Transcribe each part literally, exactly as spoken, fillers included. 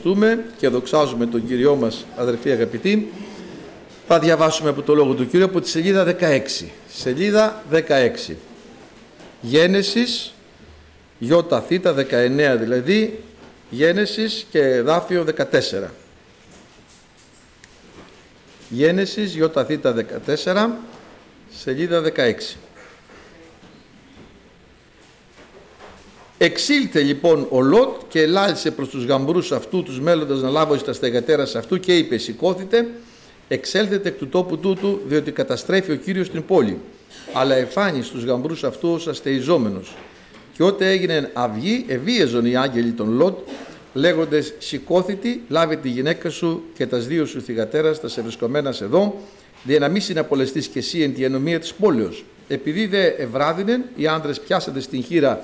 Και δοξάζουμε τον Κύριό μας, αδερφοί αγαπητοί. Θα διαβάσουμε από το Λόγο του Κύριου από τη σελίδα δεκαέξι. Σελίδα δεκαέξι. Γένεσης, Ιώτα Θήτα δεκαεννέα δηλαδή, Γένεσης και εδάφιο δεκατέσσερα. Γένεσης, Ιώτα Θήτα δεκατέσσερα, σελίδα δεκαέξι. Εξήλθε λοιπόν ο Λότ και ελάλησε προς τους γαμπρούς αυτού, τους μέλλοντας να λάβω τα στεγατέρας αυτού, και είπε: σηκώθητε, εξέλθετε εκ του τόπου τούτου, διότι καταστρέφει ο Κύριος την πόλη. Αλλά εφάνει στους γαμπρούς αυτού ως αστεϊζόμενος. Και ότε έγινε αυγή, ευίεζον οι άγγελοι των Λότ, λέγοντες: σηκώθητη, λάβε τη γυναίκα σου και τας δύο σου θυγατέρας, τα σε βρισκομένας εδώ, δια να μη συναπολεστείς και εσύ εν τη ενομία της πόλεως. Επειδή δε ευράδυνεν, οι άντρες πιάσατε στην χείρα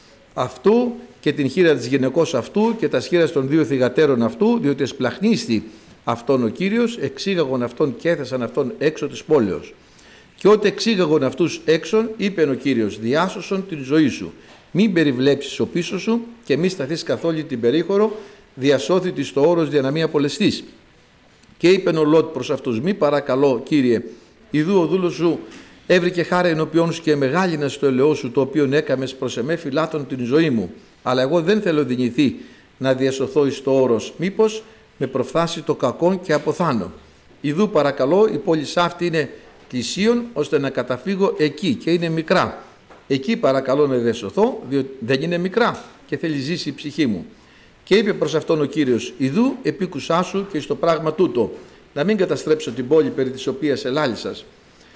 αυτού και την χείρα της γυναικός αυτού και τα σχήρας των δύο θυγατέρων αυτού, διότι εσπλαχνίστη αυτόν ο Κύριος, εξήγαγον αυτόν και έθεσαν αυτόν έξω της πόλεως. Και ότε εξήγαγον αυτούς έξω, είπεν ο Κύριος: διάσωσον την ζωή σου, μην περιβλέψεις ο πίσω σου και μη σταθείς καθόλου την περίχωρο, διασώθητη στο όρος για να μην απολεστείς. Και είπεν ο Λότ προς αυτούς: μη παρακαλώ, Κύριε, ιδού ο δούλος σου έβρικε χάρα ενώπιόν σου και μεγάλινα στο ελαιό σου, το οποίο έκαμες προς εμέ φυλάτων την ζωή μου. Αλλά εγώ δεν θέλω δυνηθεί να διασωθώ εις το όρος, μήπως με προφθάσει το κακόν και αποθάνω. Ιδού παρακαλώ, η πόλη αυτή είναι κλεισίων, ώστε να καταφύγω εκεί, και είναι μικρά. Εκεί παρακαλώ να διασωθώ, διότι δεν είναι μικρά και θέλει ζήσει η ψυχή μου. Και είπε προς αυτόν ο Κύριος: ιδού επίκουσά σου και στο πράγμα τούτο, να μην καταστρέψω την πόλη περί της οποίας ελάλησας.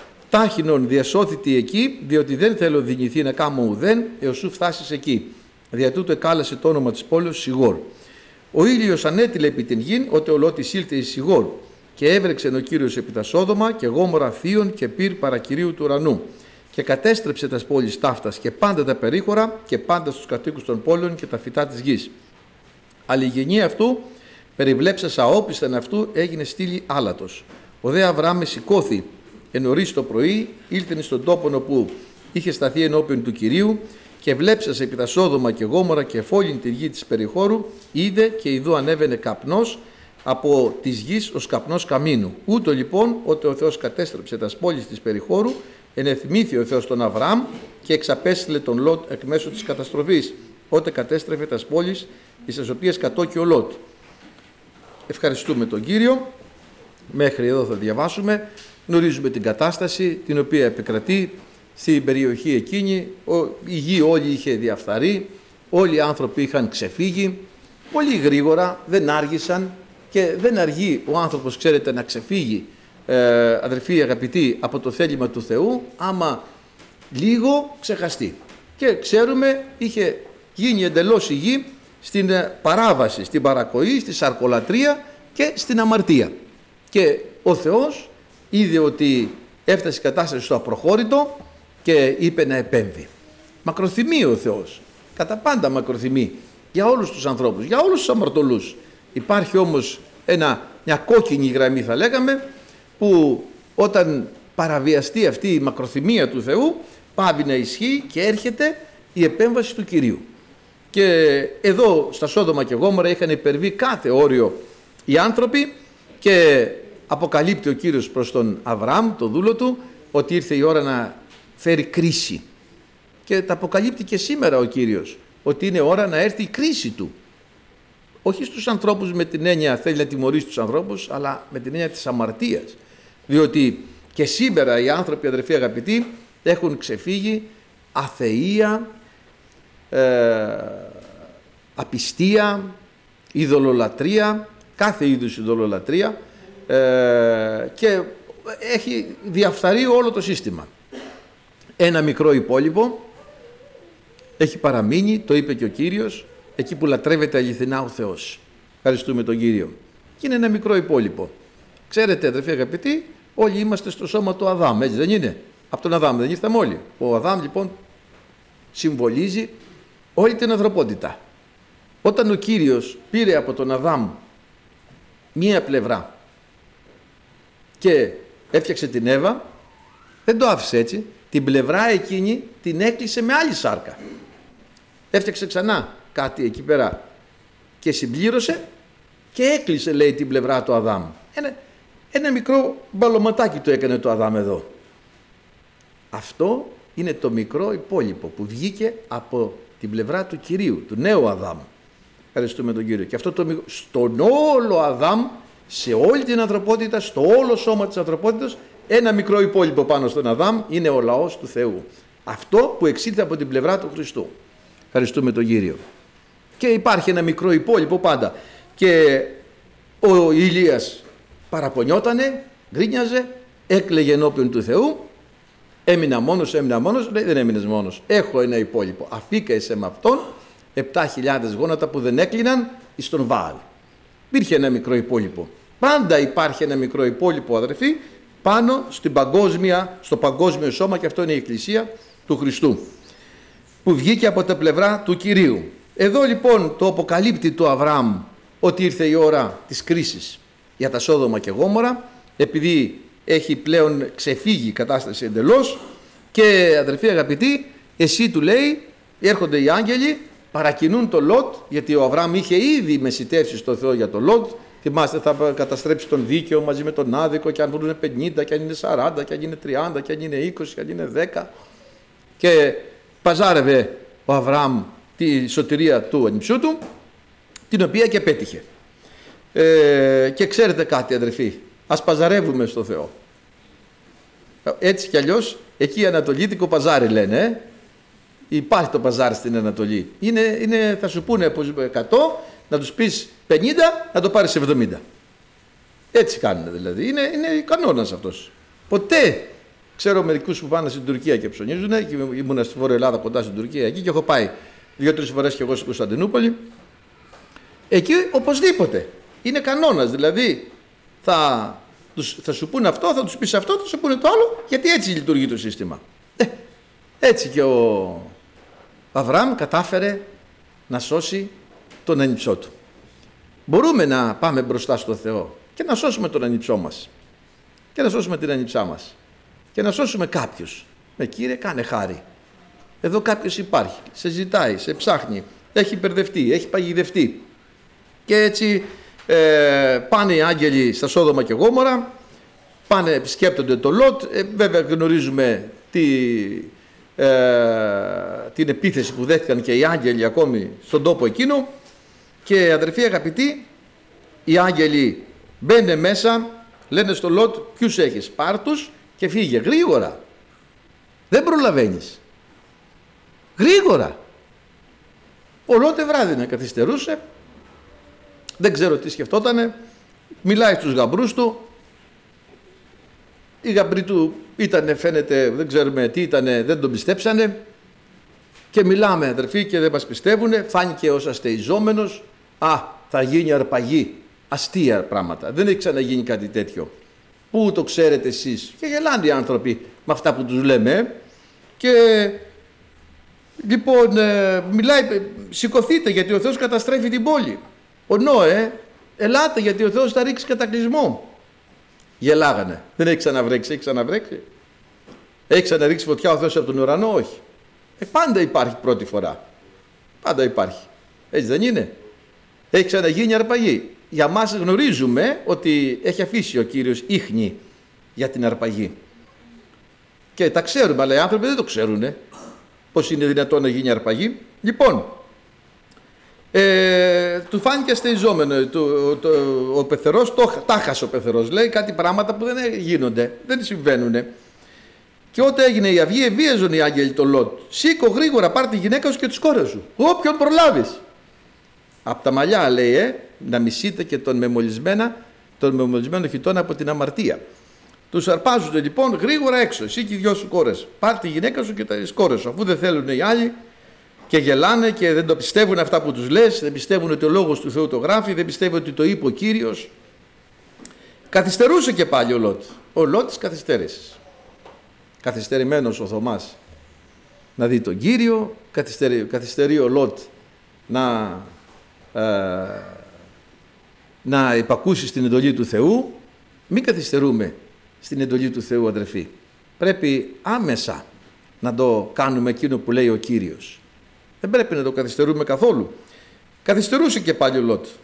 Τάχινον διασώθητη εκεί, διότι δεν θέλω δυνηθεί να κάμω ουδέν, έως σου φτάσεις εκεί. Δια τούτο εκάλεσε το όνομα της πόλεως Σιγόρ. Ο ήλιος ανέτειλε επί την γην, ότε ο Λώτης ήλθε εις Σιγόρ. Και έβρεξεν ο Κύριος επί τα Σόδομα και Γόμορα θείων και πυρ παρακυρίου του ουρανού. Και κατέστρεψε τας πόλεις ταύτας και πάντα τα περίχωρα και πάντα στους κατοίκους των πόλεων και τα φυτά της γης. Αλλά η γενή αυτού, περιβλέψασα όπισθεν αυτού, έγινε στήλη άλατος. Ο δε Αβραάμ σηκώθη εν νωρίς το πρωί, ήλθεν στον τόπον όπου είχε σταθεί ενώπιον του Κυρίου, και βλέψασε επί τα Σόδομα και Γόμορα και φόλην τη γη της περιχώρου, είδε και ιδού ανέβαινε καπνός από της γης ως καπνός καμίνου. Ούτω λοιπόν, ότε ο Θεός κατέστρεψε τας πόλεις της περιχώρου, ενεθυμήθη ο Θεός τον Αβραάμ και εξαπέστειλε τον Λότ εκ μέσω της καταστροφής, ότε κατέστρεφε τας πόλεις εις τις οποίες κατόκει ο Λότ. Ευχαριστούμε τον Κύριο. Μέχρι εδώ θα διαβάσουμε. Γνωρίζουμε την κατάσταση την οποία επικρατεί στην περιοχή εκείνη. Η γη όλη είχε διαφθαρεί, όλοι οι άνθρωποι είχαν ξεφύγει, πολύ γρήγορα, δεν άργησαν, και δεν αργεί ο άνθρωπος, ξέρετε, να ξεφύγει, ε, αδερφοί αγαπητοί, από το θέλημα του Θεού, άμα λίγο ξεχαστεί. Και ξέρουμε, είχε γίνει εντελώς η γη στην παράβαση, στην παρακοή, στη σαρκολατρία και στην αμαρτία. Και ο Θεός είδε ότι έφτασε η κατάσταση στο απροχώρητο και είπε να επέμβει. Μακροθυμεί ο Θεός, κατά πάντα μακροθυμεί για όλους τους ανθρώπους, για όλους τους αμαρτωλούς. Υπάρχει όμως ένα, μια κόκκινη γραμμή, θα λέγαμε, που όταν παραβιαστεί αυτή η μακροθυμία του Θεού, πάβει να ισχύει και έρχεται η επέμβαση του Κυρίου. Και εδώ στα Σόδομα και Γόμορα είχαν υπερβεί κάθε όριο οι άνθρωποι, και αποκαλύπτει ο Κύριος προς τον Αβραάμ, τον δούλο του, ότι ήρθε η ώρα να φέρει κρίση. Και τα αποκαλύπτει και σήμερα ο Κύριος, ότι είναι ώρα να έρθει η κρίση του. Όχι στους ανθρώπους με την έννοια θέλει να τιμωρήσει τους ανθρώπους, αλλά με την έννοια της αμαρτίας. Διότι και σήμερα οι άνθρωποι, αδερφοί αγαπητοί, έχουν ξεφύγει αθεία, ε, απιστία, ειδωλολατρία, κάθε είδους ειδωλολατρία, ε, και έχει διαφθαρεί όλο το σύστημα. Ένα μικρό υπόλοιπο έχει παραμείνει, το είπε και ο Κύριος, εκεί που λατρεύεται αληθινά ο Θεός. Ευχαριστούμε τον Κύριο. Και είναι ένα μικρό υπόλοιπο. Ξέρετε, αδερφοί αγαπητοί, όλοι είμαστε στο σώμα του Αδάμ, έτσι δεν είναι? Από τον Αδάμ δεν ήρθαμε όλοι? Ο Αδάμ λοιπόν συμβολίζει όλη την ανθρωπότητα. Όταν ο Κύριος πήρε από τον Αδάμ μία πλευρά και έφτιαξε την Εύα, δεν το άφησε έτσι. Την πλευρά εκείνη την έκλεισε με άλλη σάρκα. Έφτιαξε ξανά κάτι εκεί πέρα και συμπλήρωσε και έκλεισε, λέει, την πλευρά του Αδάμ. Ένα, ένα μικρό μπαλωματάκι το έκανε το Αδάμ εδώ. Αυτό είναι το μικρό υπόλοιπο που βγήκε από την πλευρά του Κυρίου, του νέου Αδάμ. Ευχαριστούμε τον Κύριο. Και αυτό το μικρό, στον όλο Αδάμ, σε όλη την ανθρωπότητα, στο όλο σώμα της ανθρωπότητας, ένα μικρό υπόλοιπο πάνω στον Αδάμ είναι ο λαός του Θεού. Αυτό που εξήλθε από την πλευρά του Χριστού. Ευχαριστούμε τον Κύριο. Και υπάρχει ένα μικρό υπόλοιπο πάντα. Και ο Ηλίας παραπονιότανε, γκρίνιαζε, έκλαιγε ενώπιον του Θεού. Έμεινα μόνος, έμεινα μόνος, λέει, δεν έμεινες μόνος. Έχω ένα υπόλοιπο. Αφήκασε με αυτόν επτά χιλιάδες γόνατα που δεν έκλειναν εις τον Βάαλ. Υπήρχε ένα μικρό υπόλοιπο. Πάντα υπάρχει ένα μικρό υπόλοιπο, αδερφοί, πάνω στην παγκόσμια, στο παγκόσμιο σώμα, και αυτό είναι η Εκκλησία του Χριστού, που βγήκε από τα πλευρά του Κυρίου. Εδώ λοιπόν το αποκαλύπτει το Αβραάμ ότι ήρθε η ώρα της κρίσης για τα Σόδομα και Γόμορα, επειδή έχει πλέον ξεφύγει η κατάσταση εντελώς. Και αδερφοί αγαπητοί, εσύ, του λέει, έρχονται οι άγγελοι, παρακινούν το Λότ, γιατί ο Αβραάμ είχε ήδη μεσητεύσει στο Θεό για το Λότ. Θυμάστε, θα καταστρέψει τον δίκαιο μαζί με τον άδικο, και αν βρουν πενήντα, και αν είναι σαράντα, και αν είναι τριάντα, και αν είναι είκοσι, και αν είναι δέκα. Και παζάρευε ο Αβραάμ τη σωτηρία του ανιψιού του, την οποία και πέτυχε. Ε, και ξέρετε κάτι, αδερφοί, ας παζαρεύουμε στο Θεό. Έτσι κι αλλιώς, εκεί ανατολίτικο παζάρι λένε, ε? Υπάρχει το παζάρι στην Ανατολή. Είναι, είναι, θα σου πούνε από εκατό, να τους πεις πενήντα, να το πάρεις εβδομήντα. Έτσι κάνουν δηλαδή. Είναι, είναι κανόνας αυτός. Ποτέ, ξέρω μερικούς που πάνε στην Τουρκία και ψωνίζουν, και ήμουν στη Βόρεια Ελλάδα κοντά στην Τουρκία εκεί, και έχω πάει δύο-τρεις φορές και εγώ στην Κωνσταντινούπολη. Εκεί οπωσδήποτε είναι κανόνας. Δηλαδή θα, τους, θα σου πούνε αυτό, θα τους πεις αυτό, θα σου πούνε το άλλο, γιατί έτσι λειτουργεί το σύστημα. Ε, έτσι και ο Αβραάμ κατάφερε να σώσει τον ανιψό του. Μπορούμε να πάμε μπροστά στο Θεό και να σώσουμε τον ανιψό μας, και να σώσουμε την ανιψά μας, και να σώσουμε κάποιους. Με Κύριε, κάνε χάρη. Εδώ κάποιος υπάρχει, σε ζητάει, σε ψάχνει, έχει μπερδευτεί, έχει παγιδευτεί. Και έτσι ε, πάνε οι άγγελοι στα Σόδομα και Γόμορα, πάνε, επισκέπτονται το Λότ. Ε, βέβαια γνωρίζουμε τι, ε, την επίθεση που δέχτηκαν και οι άγγελοι ακόμη στον τόπο εκείνο. Και αδερφοί αγαπητοί, οι άγγελοι μπαίνε μέσα, λένε στο Λότ, ποιους έχεις, πάρ' τους και φύγε γρήγορα. Δεν προλαβαίνεις. Γρήγορα. Ο Λότ βράδυ να καθυστερούσε, δεν ξέρω τι σκεφτότανε, μιλάει στους γαμπρούς του. Οι γαμπροί του ήτανε, φαίνεται, δεν ξέρουμε τι ήτανε, δεν τον πιστέψανε. Και μιλάμε, αδερφοί, και δεν μας πιστεύουνε. Φάνηκε ως αστεϊζόμενος. Α, θα γίνει αρπαγή. Αστεία πράγματα. Δεν έχει ξαναγίνει κάτι τέτοιο. Πού το ξέρετε εσείς? Και γελάνε οι άνθρωποι με αυτά που τους λέμε. Και λοιπόν ε, μιλάει, σηκωθείτε γιατί ο Θεός καταστρέφει την πόλη. Ο Νόε, ελάτε γιατί ο Θεός θα ρίξει κατακλυσμό. Γελάγανε. Δεν έχει ξαναβρέξει, έχει ξαναβρέξει. Έχει ξαναρίξει φωτιά ο Θεός από τον ουρανό? Όχι. Ε, πάντα υπάρχει πρώτη φορά. Πάντα υπάρχει. Έτσι δεν είναι? Έχει ξαναγίνει αρπαγή. Για μας γνωρίζουμε ότι έχει αφήσει ο Κύριος ίχνη για την αρπαγή. Και τα ξέρουμε, αλλά οι άνθρωποι δεν το ξέρουν. Πώς είναι δυνατόν να γίνει αρπαγή? Λοιπόν, ε, του φάνηκε αστεϊζόμενο. Το, το, ο πεθερός, το, τάχασε ο πεθερός. Λέει κάτι πράγματα που δεν γίνονται, δεν συμβαίνουν. Και όταν έγινε η αυγή, ευίαζαν οι άγγελοι τον Λότ. Σήκω γρήγορα, πάρ' τη γυναίκα σου και τις κόρες σου. Όποιον προλάβεις. Απ' τα μαλλιά, λέει, ε, να μισείτε και τον μεμολισμένα, τον μεμολισμένο χιτώνα από την αμαρτία. Τους αρπάζουν λοιπόν γρήγορα έξω. Εσύ και οι δυο σου κόρες. Πάρ' τη γυναίκα σου και τις κόρες σου. Αφού δεν θέλουν οι άλλοι και γελάνε και δεν το πιστεύουν αυτά που τους λες, δεν πιστεύουν ότι ο λόγος του Θεού το γράφει, δεν πιστεύουν ότι το είπε ο Κύριος. Καθυστερούσε και πάλι ο Λότ. Ο Λότ της καθυστέρησης. Καθυστερημένος ο Θωμάς να δει τον Κύριο, καθυστερεί, καθυστερεί ο Λότ να, ε, να υπακούσει στην εντολή του Θεού. Μην καθυστερούμε στην εντολή του Θεού, αδερφοί. Πρέπει άμεσα να το κάνουμε εκείνο που λέει ο Κύριος. Δεν πρέπει να το καθυστερούμε καθόλου. Καθυστερούσε και πάλι ο Λότ.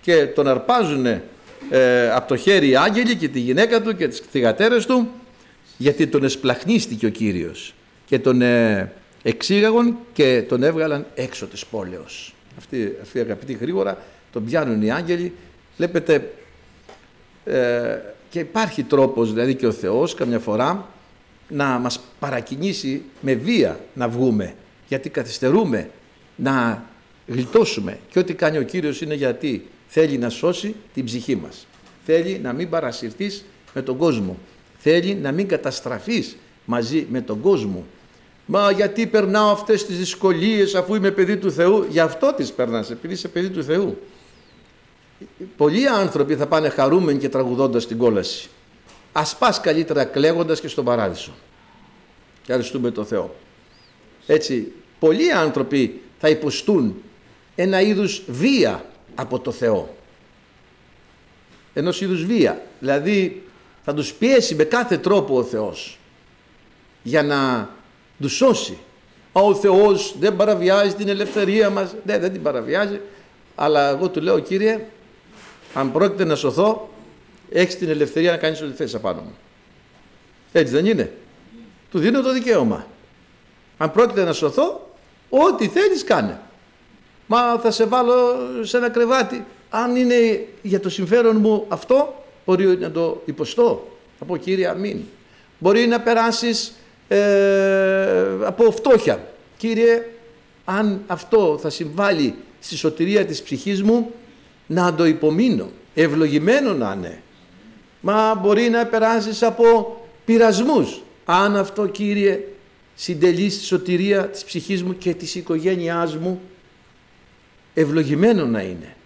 και τον αρπάζουν ε, από το χέρι οι άγγελοι και τη γυναίκα του και τις θυγατέρες του, γιατί τον εσπλαχνίστηκε ο Κύριος και τον ε, εξήγαγον και τον έβγαλαν έξω της πόλεως. Αυτοί, αυτοί αγαπητοί γρήγορα τον πιάνουν οι άγγελοι. Βλέπετε, ε, και υπάρχει τρόπος, δηλαδή και ο Θεός καμιά φορά να μας παρακινήσει με βία να βγούμε, γιατί καθυστερούμε να γλιτώσουμε, και ό,τι κάνει ο Κύριος είναι γιατί θέλει να σώσει την ψυχή μας, θέλει να μην παρασυρθείς με τον κόσμο, θέλει να μην καταστραφείς μαζί με τον κόσμο. Μα γιατί περνάω αυτές τις δυσκολίες αφού είμαι παιδί του Θεού? Γι' αυτό τις περνάς, επειδή είσαι παιδί του Θεού. Πολλοί άνθρωποι θα πάνε χαρούμενοι και τραγουδώντας την κόλαση. Ας πας καλύτερα κλαίγοντας και στον παράδεισο. Ευχαριστούμε τον Θεό. Έτσι, πολλοί άνθρωποι θα υποστούν ένα είδους βία από το Θεό. Ενός είδους βία. Δηλαδή θα τους πιέσει με κάθε τρόπο ο Θεός για να τους σώσει. Ο Θεός δεν παραβιάζει την ελευθερία μας. Ναι, δεν την παραβιάζει, αλλά εγώ του λέω, Κύριε, αν πρόκειται να σωθώ, έχεις την ελευθερία να κάνεις ό,τι θες απάνω μου. Έτσι δεν είναι? Του δίνω το δικαίωμα. Αν πρόκειται να σωθώ, ό,τι θέλεις κάνε. Μα θα σε βάλω σε ένα κρεβάτι. Αν είναι για το συμφέρον μου αυτό, μπορεί να το υποστώ. Θα πω, Κύριε, αμήν. Μπορεί να περάσεις ε, από φτώχεια. Κύριε, αν αυτό θα συμβάλλει στη σωτηρία της ψυχής μου, να το υπομείνω. Ευλογημένο να είναι. Μα μπορεί να περάσεις από πειρασμούς. Αν αυτό, Κύριε, συντελεί στη σωτηρία της ψυχής μου και της οικογένειάς μου, ευλογημένο να είναι.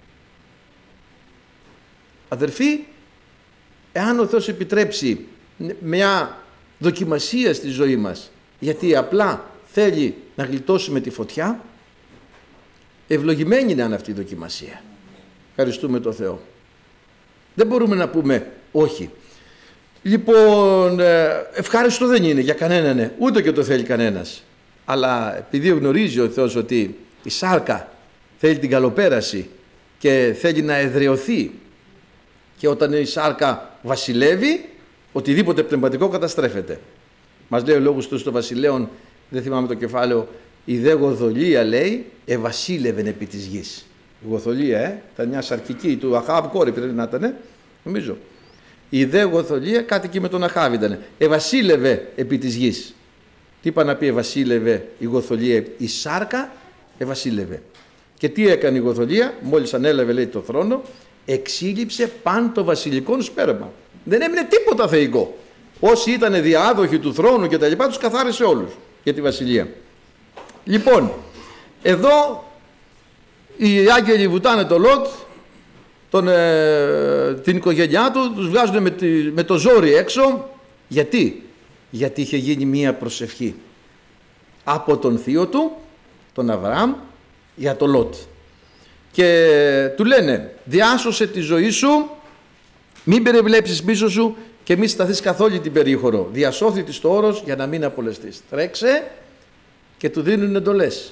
Αδερφοί, εάν ο Θεός επιτρέψει μια δοκιμασία στη ζωή μας, γιατί απλά θέλει να γλιτώσουμε τη φωτιά, ευλογημένη να είναι αυτή η δοκιμασία. Ευχαριστούμε τον Θεό. Δεν μπορούμε να πούμε όχι. Λοιπόν, ευχάριστο δεν είναι για κανέναν, ναι. Ούτε και το θέλει κανένας. Αλλά επειδή γνωρίζει ο Θεός ότι η σάρκα θέλει την καλοπέραση και θέλει να εδραιωθεί, και όταν η σάρκα βασιλεύει, οτιδήποτε πνευματικό καταστρέφεται. Μας λέει ο λόγος του στο Βασιλέον, δεν θυμάμαι το κεφάλαιο, η δε γοδολία, λέει, ευασίλευεν επί της γης. Η γοθολία, ε, ήταν μια σαρκική του Αχάβ, κόρη πρέπει να ήταν, νομίζω. Η δε γοθολία, κάτι εκεί με τον Αχάβ ήταν. Ευασίλευε επί της γης. Τι είπα να πει ευασίλευε η γοθολία? Η σάρκα ευασίλευε. Και τι έκανε η γοθολία? Μόλις ανέλαβε, λέει, το θρόνο, εξήλυψε παν το βασιλικό σπέρμα. Δεν έμεινε τίποτα θεϊκό. Όσοι ήταν διάδοχοι του θρόνου και τα λοιπά, τους καθάρισε όλους για τη βασιλεία. Λοιπόν, εδώ οι άγγελοι βουτάνε το Λότ, τον, ε, την οικογένειά του, τους βγάζουν με, τη, με το ζόρι έξω. Γιατί? Γιατί είχε γίνει μία προσευχή από τον θείο του, τον Αβραάμ, για το Λότ. Και του λένε, διάσωσε τη ζωή σου, μην περιβλέψεις πίσω σου και μη σταθείς καθόλου την περίχωρο. Διασώθητη στο όρος για να μην απολεστείς. Τρέξε, και του δίνουν εντολές.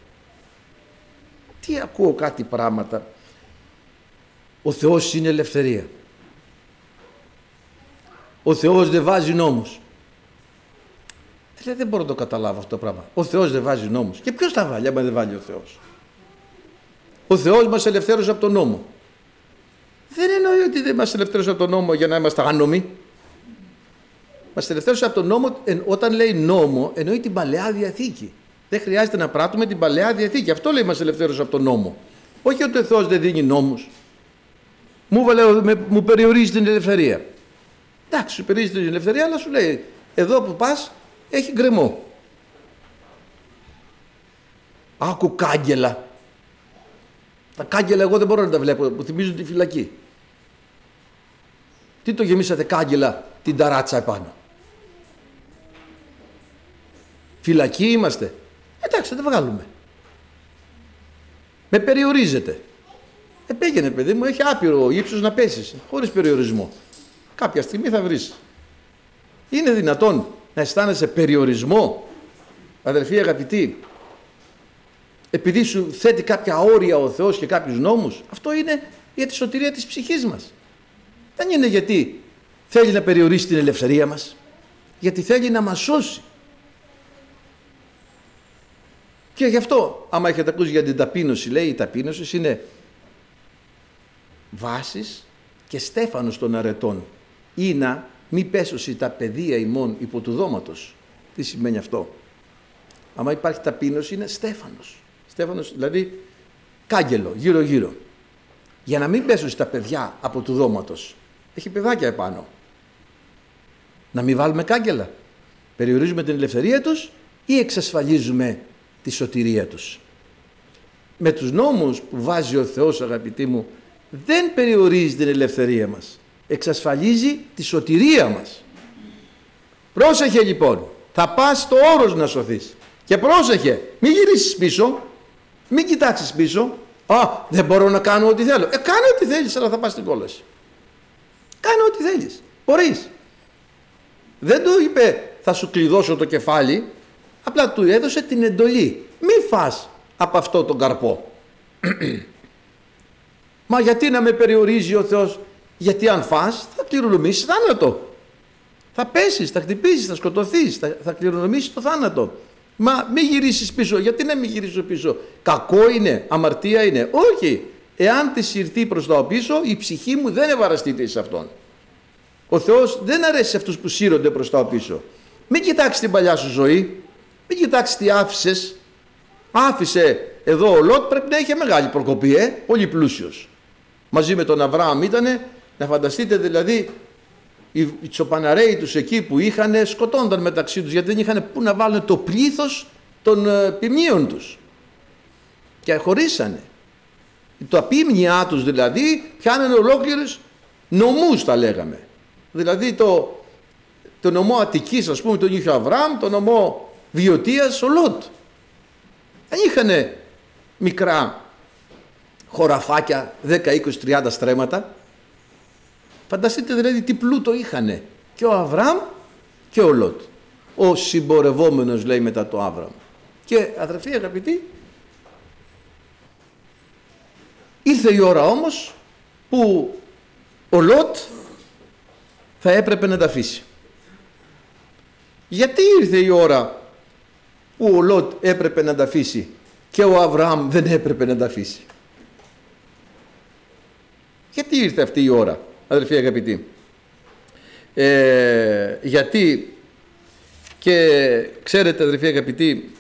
Τι ακούω κάτι πράγματα. Ο Θεός είναι ελευθερία. Ο Θεός δεν βάζει νόμους. Δηλαδή δεν μπορώ να το καταλάβω αυτό το πράγμα. Ο Θεός δεν βάζει νόμους. Και ποιος τα βάλει άμα δεν βάλει ο Θεός? Ο Θεός μας ελευθέρωσε από τον νόμο. Δεν εννοεί ότι δεν μας ελευθέρωσε από τον νόμο για να είμαστε άνομοι. Μας ελευθέρωσε από τον νόμο, όταν λέει νόμο, εννοεί την Παλαιά Διαθήκη. Δεν χρειάζεται να πράττουμε την Παλαιά Διαθήκη. Αυτό λέει μας ελευθέρωσε από τον νόμο. Όχι ότι ο Θεός δεν δίνει νόμους. Μου, βάλε, μου περιορίζει την ελευθερία. Εντάξει, σου περιορίζει την ελευθερία, αλλά σου λέει, εδώ που πας έχει γκρεμό. Άκου κάγκελα. Τα κάγκελα εγώ δεν μπορώ να τα βλέπω, που θυμίζουν τη φυλακή. Τι το γεμίσατε κάγκελα την ταράτσα επάνω? Φυλακή είμαστε? Εντάξει, θα τα βγάλουμε. Με περιορίζετε. Ε, πήγαινε παιδί μου, έχει άπειρο ύψος να πέσεις, χωρίς περιορισμό. Κάποια στιγμή θα βρεις. Είναι δυνατόν να αισθάνεσαι περιορισμό, αδερφοί αγαπητοί, επειδή σου θέτει κάποια όρια ο Θεός και κάποιους νόμους? Αυτό είναι, για τη σωτηρία της ψυχής μας. Δεν είναι γιατί θέλει να περιορίσει την ελευθερία μας, γιατί θέλει να μας σώσει. Και γι' αυτό, άμα έχετε ακούσει για την ταπείνωση, λέει η ταπείνωση είναι βάσης και στέφανος των αρετών, ή να μη πέσωση τα παιδεία ημών υπό του δώματος. Τι σημαίνει αυτό? Άμα υπάρχει ταπείνωση είναι στέφανος. Στέφανος δηλαδή κάγκελο γύρω γύρω. Για να μην πέσουν τα παιδιά από του δώματος. Έχει παιδάκια επάνω. Να μην βάλουμε κάγκελα. Περιορίζουμε την ελευθερία τους ή εξασφαλίζουμε τη σωτηρία τους? Με τους νόμους που βάζει ο Θεός, αγαπητοί μου, δεν περιορίζει την ελευθερία μας. Εξασφαλίζει τη σωτηρία μας. Πρόσεχε λοιπόν. Θα πας στο όρος να σωθείς. Και πρόσεχε. Μην γυρίσεις πίσω. Μην κοιτάξεις πίσω. Α, δεν μπορώ να κάνω ό,τι θέλω. Ε, κάνε ό,τι θέλεις, αλλά θα πας στην κόλαση. Κάνε ό,τι θέλεις. Μπορείς. Δεν του είπε θα σου κλειδώσω το κεφάλι. Απλά του έδωσε την εντολή. Μη φας από αυτό τον καρπό. Μα γιατί να με περιορίζει ο Θεός? Γιατί αν φας θα κληρονομήσεις θάνατο. Θα πέσεις, θα χτυπήσεις, θα σκοτωθείς, θα, θα κληρονομήσεις το θάνατο. Μα μη γυρίσεις πίσω. Γιατί να μην γυρίσω πίσω? Κακό είναι, αμαρτία είναι? Όχι. Εάν τη συρθεί προς τα πίσω, η ψυχή μου δεν ευαραστείται εις αυτόν. Ο Θεός δεν αρέσει σε αυτούς που σύρονται προς τα πίσω. Μην κοιτάξεις την παλιά σου ζωή. Μην κοιτάξεις τι άφησες. Άφησε εδώ ο Λότ, πρέπει να είχε μεγάλη προκοπή, ε? Πολύ πλούσιος. Μαζί με τον Αβραάμ ήτανε, να φανταστείτε δηλαδή, οι τσοπαναρέοι τους εκεί που είχαν σκοτώνταν μεταξύ τους, γιατί δεν είχαν πού να βάλουν το πλήθος των ε, ποιμνίων τους. Και χωρίσανε. Το απίμνιά τους δηλαδή πιάνανε ολόκληρους νομούς, τα λέγαμε. Δηλαδή το, το νομό Αττικής, ας πούμε, τον είχε ο Αβραάμ, το νομό Βιωτίας ο Λότ. Δεν είχανε μικρά χωραφάκια, δέκα, είκοσι, τριάντα στρέμματα. Φανταστείτε δηλαδή τι πλούτο είχανε και ο Αβραάμ και ο Λότ. Ο συμπορευόμενος, λέει μετά το Άβραμ. Και αδερφοί αγαπητοί, ήρθε η ώρα όμως που ο Λότ θα έπρεπε να τα αφήσει. Γιατί ήρθε η ώρα που ο Λότ έπρεπε να τα αφήσει και ο Αβραάμ δεν έπρεπε να τα αφήσει? Γιατί ήρθε αυτή η ώρα, αδελφοί αγαπητοί? Ε, γιατί και ξέρετε, αδελφοί αγαπητοί,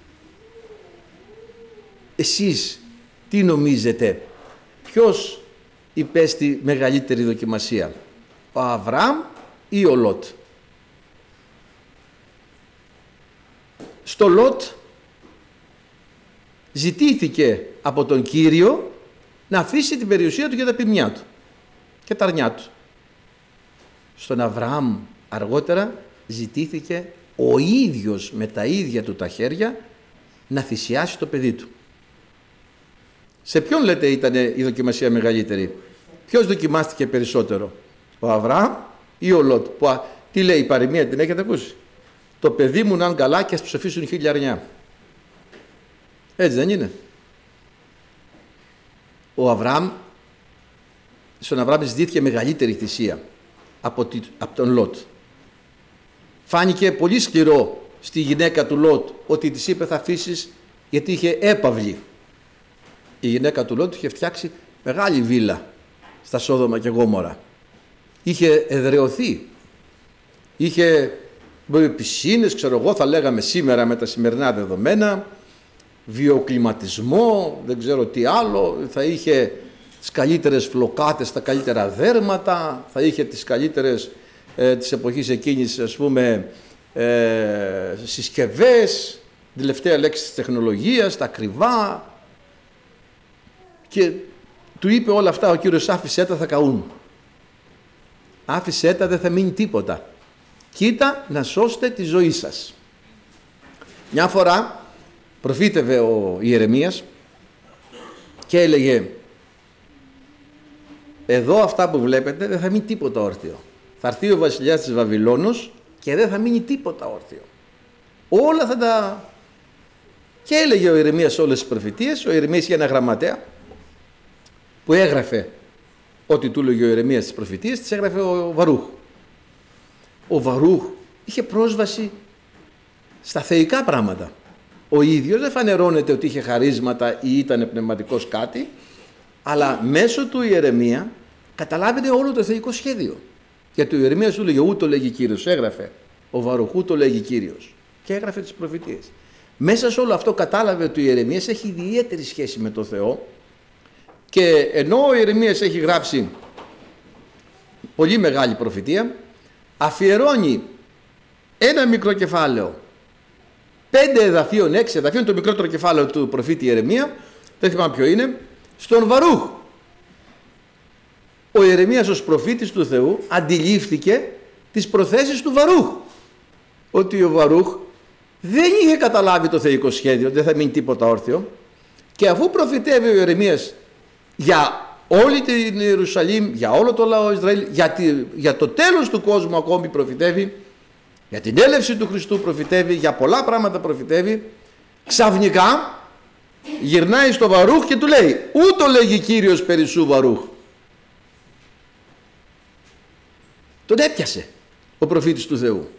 εσείς τι νομίζετε, ποιος υπέστη μεγαλύτερη δοκιμασία, ο Αβραάμ ή ο Λότ? Στο Λότ ζητήθηκε από τον Κύριο να αφήσει την περιουσία του και τα ποιμνιά του και τα αρνιά του. Στον Αβραάμ αργότερα ζητήθηκε ο ίδιος με τα ίδια του τα χέρια να θυσιάσει το παιδί του. Σε ποιον λέτε ήταν η δοκιμασία μεγαλύτερη? Ποιος δοκιμάστηκε περισσότερο, ο Αβραάμ ή ο Λότ? Που, τι λέει η παροιμία, την έχετε ακούσει? Το παιδί μου να είναι καλά και ας τους αφήσουν χίλια αρνιά. Έτσι δεν είναι? Ο Αβραάμ, στον Αβραάμ ζητήθηκε μεγαλύτερη θυσία από, τη, από τον Λότ. Φάνηκε πολύ σκληρό στη γυναίκα του Λότ ότι της είπε θα αφήσεις, γιατί είχε έπαυλη. Η γυναίκα του Λότ είχε φτιάξει μεγάλη βίλα στα Σόδομα και Γόμορα. Είχε εδραιωθεί. Είχε πισίνες, ξέρω εγώ, θα λέγαμε σήμερα με τα σημερινά δεδομένα, βιοκλιματισμό, δεν ξέρω τι άλλο, θα είχε τις καλύτερες φλοκάτες, τα καλύτερα δέρματα, θα είχε τις καλύτερες ε, της εποχής εκείνης, ας πούμε, ε, συσκευές, την τελευταία λέξη της τεχνολογίας, τα ακριβά, και του είπε όλα αυτά ο Κύριος, άφησέ τα, θα καούν. Άφησέ τα, δεν θα μείνει τίποτα. Κοίτα να σώσετε τη ζωή σας. Μια φορά προφήτευε ο Ιερεμίας και έλεγε, εδώ αυτά που βλέπετε δεν θα μείνει τίποτα όρθιο. Θα έρθει ο βασιλιάς της Βαβυλώνος και δεν θα μείνει τίποτα όρθιο. Όλα θα τα... Και έλεγε ο Ιερεμίας όλες τις προφητείες. Ο Ιερεμίας είχε ένα γραμματέα που έγραφε ό,τι του έλεγε ο Ιερεμίας στις προφητείες, τις έγραφε ο Βαρούχ. Ο Βαρούχ είχε πρόσβαση στα θεϊκά πράγματα. Ο ίδιος δεν φανερώνεται ότι είχε χαρίσματα ή ήταν πνευματικός κάτι, αλλά μέσω του Ιερεμία καταλάβαινε όλο το θεϊκό σχέδιο. Γιατί ο Ιερεμίας του λέγε ούτω λέγει Κύριος, έγραφε. Ο Βαρούχ ούτω λέγει Κύριος και έγραφε τις προφητείες. Μέσα σε όλο αυτό κατάλαβε ότι ο Ιερεμίας έχει ιδιαίτερη σχέση με τον Θεό, και ενώ ο Ιερεμίας έχει γράψει πολύ μεγάλη προφητεία, αφιερώνει ένα μικρό κεφάλαιο, πέντε εδαφίων, έξι εδαφίων, το μικρότερο κεφάλαιο του προφήτη Ιερεμία, δεν θυμάμαι ποιο είναι, στον Βαρούχ. Ο Ιερεμίας ως προφήτης του Θεού αντιλήφθηκε τις προθέσεις του Βαρούχ, ότι ο Βαρούχ δεν είχε καταλάβει το θεϊκό σχέδιο, δεν θα μείνει τίποτα όρθιο, και αφού προφητεύει ο Ιερεμίας για όλη την Ιερουσαλήμ, για όλο το λαό Ισραήλ, για, τη, για το τέλος του κόσμου ακόμη προφητεύει, για την έλευση του Χριστού προφητεύει, για πολλά πράγματα προφητεύει, ξαφνικά γυρνάει στο Βαρούχ και του λέει ούτω λέγει Κύριος περισσού Βαρούχ. Τον έπιασε ο προφήτης του Θεού.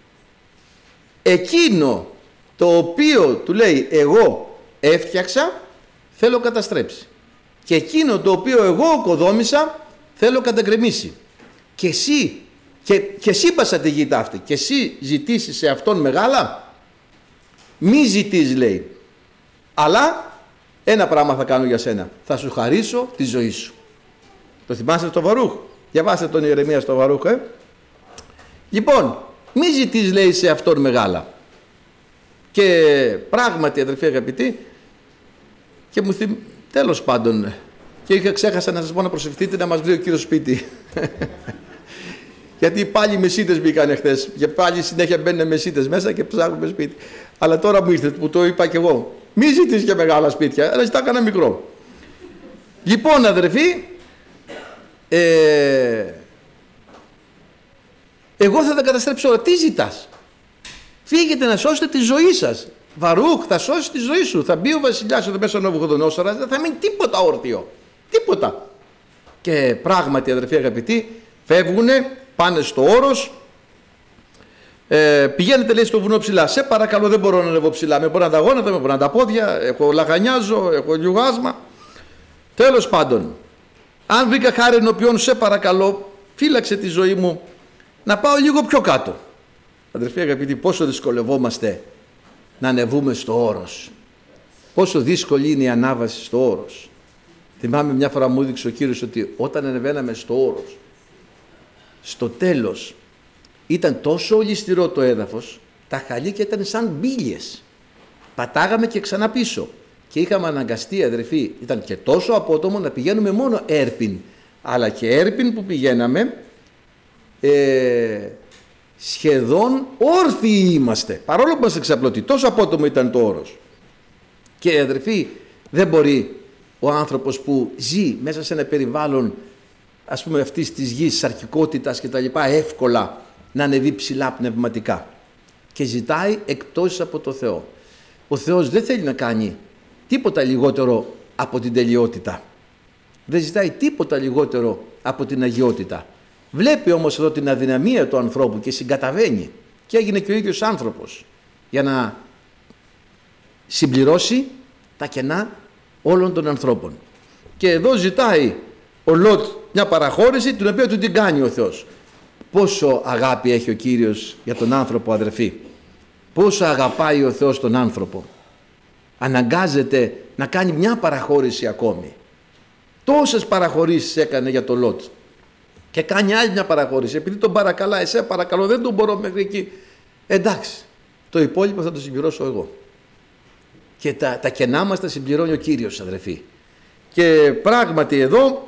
Εκείνο το οποίο του λέει εγώ έφτιαξα θέλω καταστρέψει, και εκείνο το οποίο εγώ οικοδόμησα θέλω καταγκρεμίσει, και εσύ και, και εσύ πάσα τη γη ταύτη και εσύ ζητήσεις σε αυτόν μεγάλα, μη ζητείς λέει, αλλά ένα πράγμα θα κάνω για σένα, θα σου χαρίσω τη ζωή σου. Το θυμάστε το Βαρούχ? Διαβάστε τον Ιερεμία στο Βαρούχ, ε? Λοιπόν, μη ζητείς λέει σε αυτόν μεγάλα. Και πράγματι, αδερφοί αγαπητοί, και μου θυμ... τέλος πάντων, και είχα ξέχασα να σας πω να προσευχηθείτε να μας βρει ο Κύριος σπίτι. Γιατί πάλι οι μεσίτες μπήκαν χθες, και πάλι συνέχεια μπαίνουν μεσίτες μέσα και ψάχνουμε σπίτι. Αλλά τώρα μου ήρθε που το είπα και εγώ, μη ζητείς για μεγάλα σπίτια, αλλά ζητά κανένα μικρό. Λοιπόν, αδερφοί, ε... εγώ θα τα καταστρέψω όλα. Τι ζητάς? Φύγετε να σώσετε τη ζωή σας. Βαρούχ, θα σώσει τη ζωή σου. Θα μπει ο βασιλιάς εδώ μέσα ο Ναβουχοδονόσορας, δεν θα μείνει τίποτα όρθιο. Τίποτα. Και πράγματι, αδερφοί αγαπητοί, φεύγουνε, πάνε στο όρος. Ε, πηγαίνετε λέει στο βουνό ψηλά. Σε παρακαλώ, δεν μπορώ να ανεβώ ψηλά. Με μπορεί να τα γόνατα, με μπορεί να τα πόδια. Έχω λαγανιάζω, έχω λιουγάσμα. Τέλος πάντων, αν βρήκα χάρη ενώπιον, σε παρακαλώ, φύλαξε τη ζωή μου να πάω λίγο πιο κάτω. Αδερφοί αγαπητοί, πόσο δυσκολευόμαστε να ανεβούμε στο όρος. Πόσο δύσκολη είναι η ανάβαση στο όρος. Θυμάμαι μια φορά μου έδειξε ο Κύριος ότι όταν ανεβαίναμε στο όρος, στο τέλος ήταν τόσο ολισθηρό το έδαφος, τα χαλίκια ήταν σαν μπίλιες. Πατάγαμε και ξανά πίσω. Και είχαμε αναγκαστεί, αδερφοί, ήταν και τόσο απότομο να πηγαίνουμε μόνο έρπιν. Αλλά και έρπιν που πηγαίναμε, ε, σχεδόν όρθιοι είμαστε. Παρόλο που είμαστε εξαπλωτοί, τόσο απότομο ήταν το όρος. Και αδερφοί, δεν μπορεί ο άνθρωπος που ζει μέσα σε ένα περιβάλλον, ας πούμε, αυτής της γης, σαρκικότητας και τα λοιπά, εύκολα να ανεβεί ψηλά πνευματικά. Και ζητάει εκπτώσεις από το Θεό. Ο Θεός δεν θέλει να κάνει τίποτα λιγότερο από την τελειότητα. Δεν ζητάει τίποτα λιγότερο από την αγιότητα. Βλέπει όμως εδώ την αδυναμία του ανθρώπου και συγκαταβαίνει, και έγινε και ο ίδιος άνθρωπος για να συμπληρώσει τα κενά όλων των ανθρώπων. Και εδώ ζητάει ο Λότ μια παραχώρηση, την οποία του την κάνει ο Θεός. Πόσο αγάπη έχει ο Κύριος για τον άνθρωπο, αδερφοί. Πόσο αγαπάει ο Θεός τον άνθρωπο. Αναγκάζεται να κάνει μια παραχώρηση ακόμη. Τόσες παραχωρήσεις έκανε για τον Λότ. Και κάνει άλλη μια παραχώρηση. Επειδή τον παρακαλάει, εσέ παρακαλώ, δεν τον μπορώ μέχρι εκεί. Εντάξει, το υπόλοιπο θα το συμπληρώσω εγώ. Και τα, τα κενά μας τα συμπληρώνει ο Κύριος, αδερφοί. Και πράγματι εδώ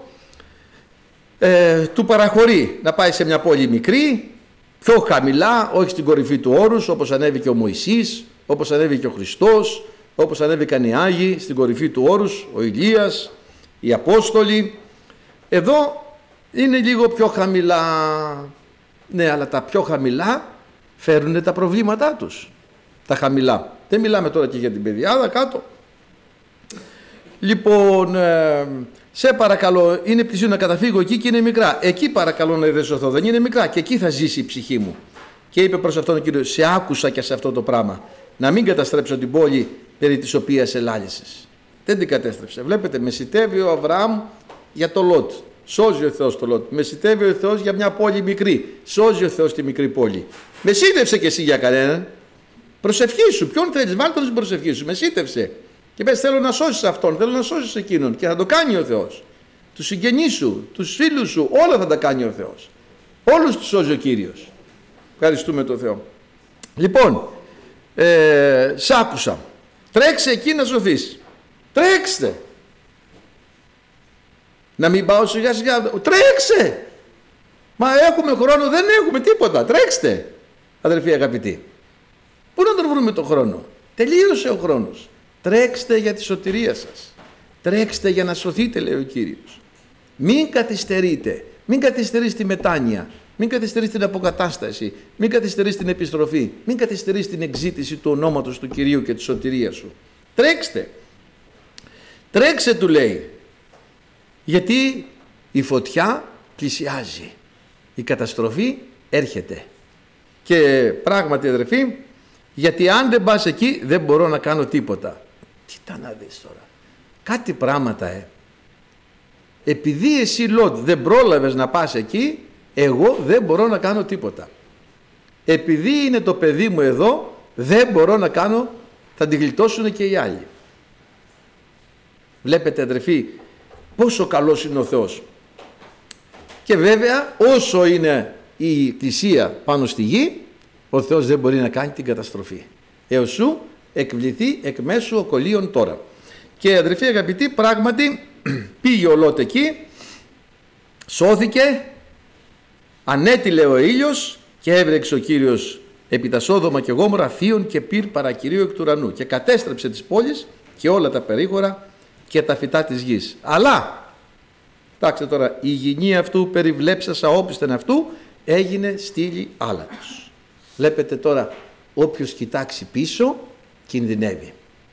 ε, του παραχωρεί να πάει σε μια πόλη μικρή, πιο χαμηλά, όχι στην κορυφή του όρους, όπως ανέβηκε ο Μωυσής, όπως ανέβηκε ο Χριστός, όπως ανέβηκαν οι Άγιοι στην κορυφή του όρους, ο Ηλίας, οι Απόστολοι. Εδώ είναι λίγο πιο χαμηλά. Ναι, αλλά τα πιο χαμηλά φέρουν τα προβλήματά τους. Τα χαμηλά. Δεν μιλάμε τώρα και για την παιδιάδα κάτω. Λοιπόν, ε, σε παρακαλώ, είναι πλησίον να καταφύγω εκεί και είναι μικρά. Εκεί παρακαλώ να ειδεσωθώ, δεν είναι μικρά και εκεί θα ζήσει η ψυχή μου. Και είπε προς αυτόν ο Κύριος, σε άκουσα και σε αυτό το πράγμα, να μην καταστρέψω την πόλη περί της οποίας ελάλησες. Δεν την κατέστρεψε. Βλέπετε, μεσητεύει ο Αβραάμ για το Λότ. Σώζει ο Θεός το Λότ. Μεσητεύει ο Θεός για μια πόλη μικρή. Σώζει ο Θεός τη μικρή πόλη. Μεσήτευσε και εσύ για κανέναν. Προσευχήσου. Ποιον θέλεις, βάλ' τον στην προσευχή σου. Μεσήτευσε. Και πες, θέλω να σώσεις αυτόν, θέλω να σώσεις εκείνον. Και θα το κάνει ο Θεός. Τους συγγενείς σου, τους φίλους σου, όλα θα τα κάνει ο Θεός. Όλους τους σώζει ο Κύριος. Ευχαριστούμε τον Θεό. Λοιπόν, ε, σ' άκουσα. Τρέξε εκεί να σωθείς. Τρέξτε. Να μην πάω σιγά σιγά. Τρέξε. Μα έχουμε χρόνο, δεν έχουμε τίποτα. Τρέξτε. Αδερφοί αγαπητοί. Πού να τον βρούμε τον χρόνο. Τελείωσε ο χρόνος. Τρέξτε για τη σωτηρία σας. Τρέξτε για να σωθείτε, λέει ο Κύριος. Μην καθυστερείτε. Μην καθυστερείς τη μετάνοια. Μην καθυστερείς την αποκατάσταση. Μην καθυστερείς την επιστροφή. Μην καθυστερείς την εξήτηση του ονόματος του Κυρίου και τη σωτηρία σου. Τρέξτε. Τρέξε, του λέει. Γιατί η φωτιά πλησιάζει. Η καταστροφή έρχεται. Και πράγματι, αδερφοί, γιατί αν δεν πας εκεί δεν μπορώ να κάνω τίποτα. Κοίτα να δεις τώρα. Κάτι πράγματα, ε. Επειδή εσύ, Λότ, δεν πρόλαβες να πας εκεί, εγώ δεν μπορώ να κάνω τίποτα. Επειδή είναι το παιδί μου εδώ, δεν μπορώ να κάνω, θα την γλιτώσουν και οι άλλοι. Βλέπετε, αδερφοί, πόσο καλός είναι ο Θεός. Και βέβαια, όσο είναι η εκκλησία πάνω στη γη, ο Θεός δεν μπορεί να κάνει την καταστροφή. Έως σου εκβληθεί εκ μέσου οκολίων τώρα. Και αδερφοί αγαπητοί, πράγματι πήγε ο Λότ εκεί, σώθηκε, ανέτειλε ο ήλιος και έβρεξε ο Κύριος επί τα Σόδομα και Γόμορα θείον και πυρ παρακυρίου εκ του ουρανού και κατέστρεψε τις πόλεις και όλα τα περίγωρα και τα φυτά της γης. Αλλά, κοιτάξτε τώρα, η γηνή αυτού περιβλέψασα όπισθεν αυτού έγινε στήλη άλατος. Βλέπετε τώρα, όποιος κοιτάξει πίσω κινδυνεύει.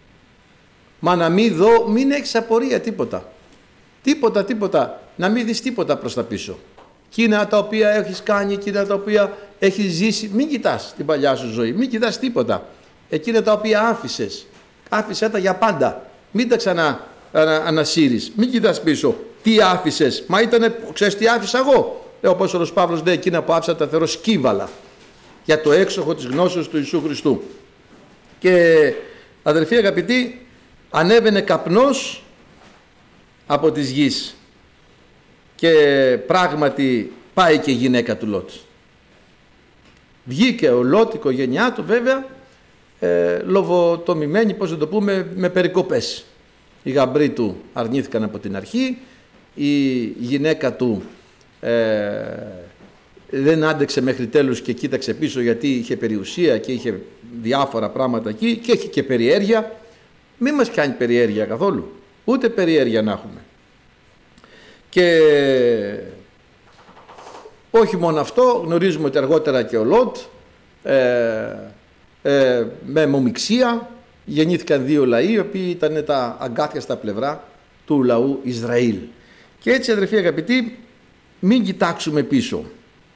Μα να μην δω, μην έχεις απορία τίποτα. Τίποτα, τίποτα. Να μην δεις τίποτα προς τα πίσω. Εκείνα τα οποία έχεις κάνει, εκείνα τα οποία έχεις ζήσει, μην κοιτάς την παλιά σου ζωή, μην κοιτάς τίποτα. Εκείνα τα οποία άφησες, άφησέ τα για πάντα. Μην τα ξανά ανα, ανασύρεις, μην κοιτάς πίσω. Τι άφησες, μα ήτανε, ξέρεις τι άφησα εγώ. Λέω ο Απόστολος Παύλος, λέει, εκείνα που άφησα τα θεωρώ σκύβαλα για το έξοχο της γνώσεως του Ιησού Χριστού. Και αδερφοί αγαπητοί, ανέβαινε καπνός από της γης και πράγματι πάει και η γυναίκα του Λότ. Βγήκε ο Λότ, η οικογένειά του βέβαια, ε, λοβοτομημένη, πώς να το πούμε, με περικοπές. Οι γαμπροί του αρνήθηκαν από την αρχή, η γυναίκα του ε, δεν άντεξε μέχρι τέλους και κοίταξε πίσω γιατί είχε περιουσία και είχε διάφορα πράγματα εκεί και έχει και περιέργεια. Μην μας κάνει περιέργεια καθόλου, ούτε περιέργεια να έχουμε. Και όχι μόνο αυτό, γνωρίζουμε ότι αργότερα και ο Λότ ε, ε, με μομιξία γεννήθηκαν δύο λαοί οι οποίοι ήταν τα αγκάθια στα πλευρά του λαού Ισραήλ. Και έτσι, αδερφοί αγαπητοί, μην κοιτάξουμε πίσω.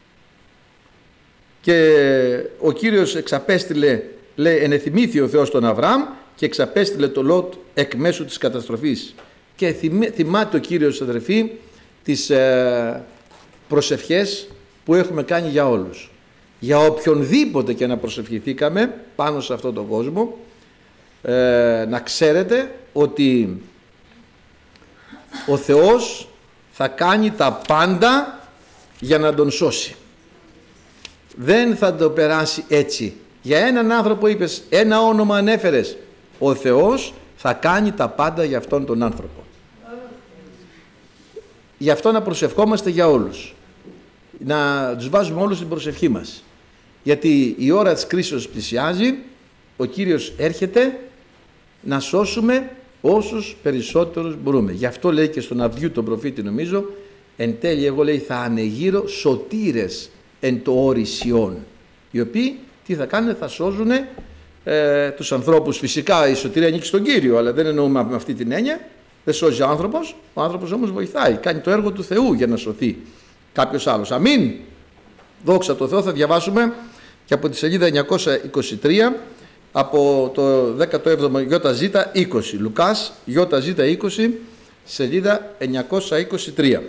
Και ο Κύριος εξαπέστειλε, λέει, ενεθυμήθη ο Θεός τον Αβραάμ και εξαπέστειλε το Λότ εκ μέσου της καταστροφής. Και θυμάται ο Κύριος, αδερφοί, τις ε, προσευχές που έχουμε κάνει για όλους. Για οποιονδήποτε και να προσευχηθήκαμε πάνω σε αυτόν τον κόσμο, ε, να ξέρετε ότι ο Θεός θα κάνει τα πάντα για να τον σώσει. Δεν θα το περάσει έτσι. Για έναν άνθρωπο είπες, ένα όνομα ανέφερες, ο Θεός θα κάνει τα πάντα για αυτόν τον άνθρωπο. Γι' αυτό να προσευχόμαστε για όλους. Να τους βάζουμε όλους στην προσευχή μας. Γιατί η ώρα της κρίσεως πλησιάζει, ο Κύριος έρχεται να σώσουμε όσους περισσότερους μπορούμε. Γι' αυτό λέει και στον Αβδιού τον προφήτη, νομίζω, εν τέλει εγώ, λέει, θα ανεγείρω σωτήρες εν το όρι Σιών, οι οποίοι τι θα κάνουν, θα σώζουν ε, τους ανθρώπους. Φυσικά η σωτηρία ανήκει στον Κύριο, αλλά δεν εννοούμε με αυτή την έννοια. Δεν σώζει ο άνθρωπος, ο άνθρωπος όμως βοηθάει, κάνει το έργο του Θεού για να σωθεί κάποιος άλλος. Αμήν. Δόξα τω Θεώ. Θα διαβάσουμε και από τη σελίδα εννιακόσια είκοσι τρία, από το δέκατο έβδομο ΙΖ είκοσι. Λουκάς ΙΖ είκοσι, σελίδα εννιακόσια είκοσι τρία.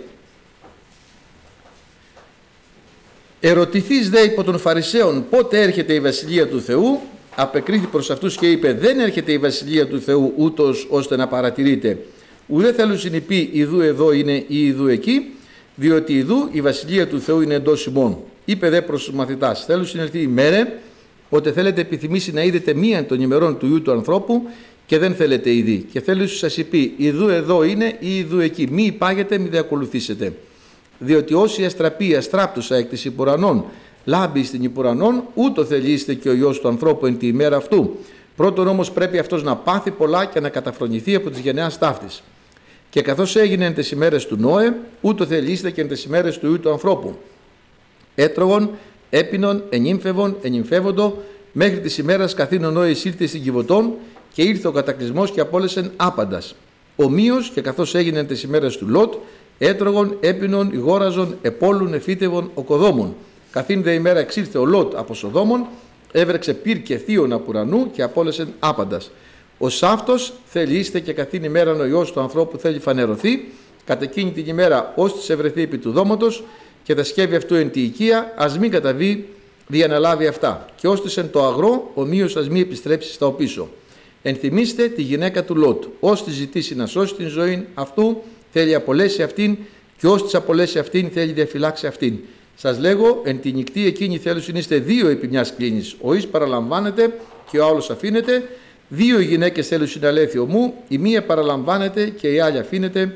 Ερωτηθείς δε υπό των Φαρισαίων πότε έρχεται η Βασιλεία του Θεού, απεκρίθη προς αυτούς και είπε, δεν έρχεται η Βασιλεία του Θεού ούτως ώστε να παρατηρείτε, ουδέ θέλουν συνειπεί ιδού εδώ είναι ή ιδού εκεί, διότι ιδού η Βασιλεία του Θεού είναι εντός ημών. Είπε δε προς τους μαθητάς, θέλουν συνελθεί η μέρε, ότι θέλετε επιθυμήσει να είδετε μίαν των ημερών του Υιού του ανθρώπου και δεν θέλετε ήδη. Και θέλει σας είπε, ιδού εδώ είναι ή ιδού εκεί. Μη υπάγετε, μη δε ακολουθήσετε. Διότι όσοι αστραπεί αστράπτουσα εκ της υπουρανών, λάμπει στην υπουρανών, ούτω θελείστε και ο Υιός του ανθρώπου εν τη ημέρα αυτού. Πρώτον όμως πρέπει αυτός να πάθει πολλά και να καταφρονηθεί από τις γενεάς ταύτης. Και καθώς έγινε εν τις ημέρες του Νόε, ούτω θελείστε και εν τις ημέρες του Υιού του ανθρώπου. Έτρωγον, έπινον, ενύμφευον, ενυμφεύοντο, μέχρι τις ημέρας καθήν ο Νόε εισήλθε στην Κιβωτών και ήρθε ο κατακλυσμός και απόλεσεν άπαντας. Ομοίως και καθώς έγινε τις ημέρες του Λότ, έτρωγον, έπινον, ηγόραζον, επόλουν, εφύτευον, οκοδόμων. Καθήν δε ημέρα εξήλθε ο Λότ από Σοδόμων, έβρεξε πυρ και θείον απ' ουρανού και απόλεσεν άπαντας. Ως αυτός θέλει είστε και καθήν ημέραν ο Υιός του ανθρώπου θέλει φανερωθεί, κατ' εκείνη την ημέρα ώστις ευρεθεί επί του δώματος και τα σκεύη αυτού εν τη οικία, ας μην καταβεί διαναλάβει αυτά. Και ώστις εν το αγρό, ομοίως ας μην επιστρέψει στα οπίσω. Ενθυμίστε τη γυναίκα του Λότ. Ώστις ζητήσει να σώσει την ζωή αυτού, θέλει απολέσει αυτήν, και ώστις απολέσει αυτήν, θέλει διαφυλάξει αυτήν. Σας λέγω, εν τη νυχτή εκείνη θέλουν είστε δύο επί μιας κλίνης. Ο εις παραλαμβάνεται και ο άλλος αφήνεται. Δύο γυναίκες θέλουν συναλέθει ομού, η μία παραλαμβάνεται και η άλλη αφήνεται.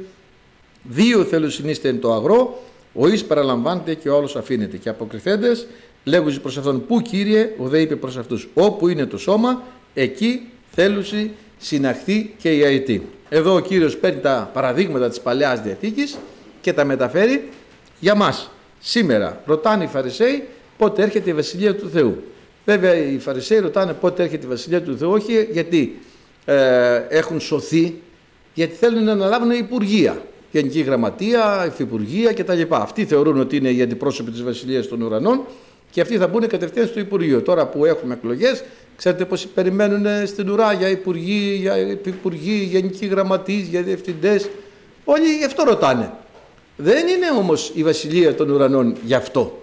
Δύο θέλουν είστε εν το αγρό, ο εις παραλαμβάνεται και ο άλλος αφήνεται. Και αποκριθέντες λέγουν προς αυτόν, πού Κύριε, ο δε είπε προς αυτούς, όπου είναι το σώμα, εκεί θέλουσι συναχθεί και η αητή. Εδώ ο Κύριος παίρνει τα παραδείγματα της Παλαιάς Διαθήκης και τα μεταφέρει για μας. Σήμερα ρωτάνε οι Φαρισαίοι πότε έρχεται η Βασιλεία του Θεού. Βέβαια οι Φαρισαίοι ρωτάνε πότε έρχεται η Βασιλεία του Θεού, όχι γιατί ε, έχουν σωθεί, γιατί θέλουν να αναλάβουν υπουργεία. Γενική Γραμματεία, Υφυπουργεία κτλ. Αυτοί θεωρούν ότι είναι οι αντιπρόσωποι της Βασιλείας των Ουρανών και αυτοί θα μπουν κατευθείαν στο Υπουργείο. Τώρα που έχουμε εκλογές, ξέρετε πώς περιμένουν στην ουρά για υπουργοί, για υφυπουργοί, γενικοί γραμματείς, για διευθυντές. Όλοι γι' αυτό ρωτάνε. Δεν είναι όμως η Βασιλεία των Ουρανών γι' αυτό.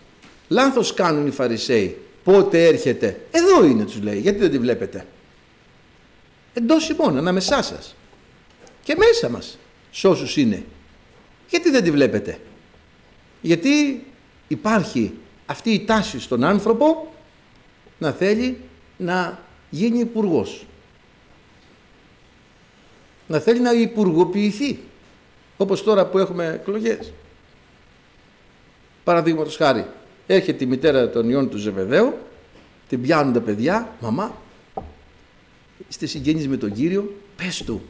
Λάθος κάνουν οι Φαρισαίοι. Πότε έρχεται? Εδώ είναι, τους λέει. Γιατί δεν τη βλέπετε? Εντός ημών, ανάμεσά σας. Και μέσα μας, σ' όσους είναι. Γιατί δεν τη βλέπετε? Γιατί υπάρχει αυτή η τάση στον άνθρωπο να θέλει να γίνει υπουργός. Να θέλει να υπουργοποιηθεί. Όπως τώρα που έχουμε εκλογές. Παραδείγματος χάρη, έρχεται η μητέρα των ιών του Ζεβεδαίου, την πιάνουν τα παιδιά, μαμά, είστε συγγενείς με τον Κύριο, πες του.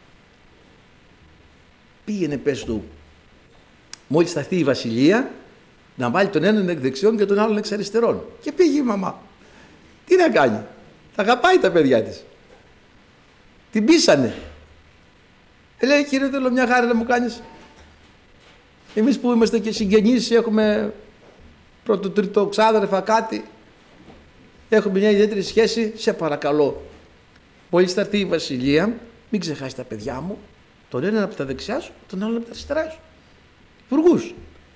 Πήγαινε πες του, μόλις θα έρθει η Βασιλεία, να βάλει τον έναν εκ δεξιών και τον άλλον εξ αριστερών. Και πήγε η μαμά. Τι να κάνει? Θα αγαπάει τα παιδιά της. Την πείσανε. Ε, λέει, Κύριε, θέλω μια χάρη να μου κάνεις. Εμείς που είμαστε και συγγενείς, έχουμε πρώτο, τρίτο, ξάδερφα, κάτι, έχουμε μια ιδιαίτερη σχέση, σε παρακαλώ. Μόλις θα έρθει η Βασιλεία, μην ξεχάσει τα παιδιά μου, τον έναν από τα δεξιά σου, τον άλλον από τα αριστερά σου. Υπουργούς.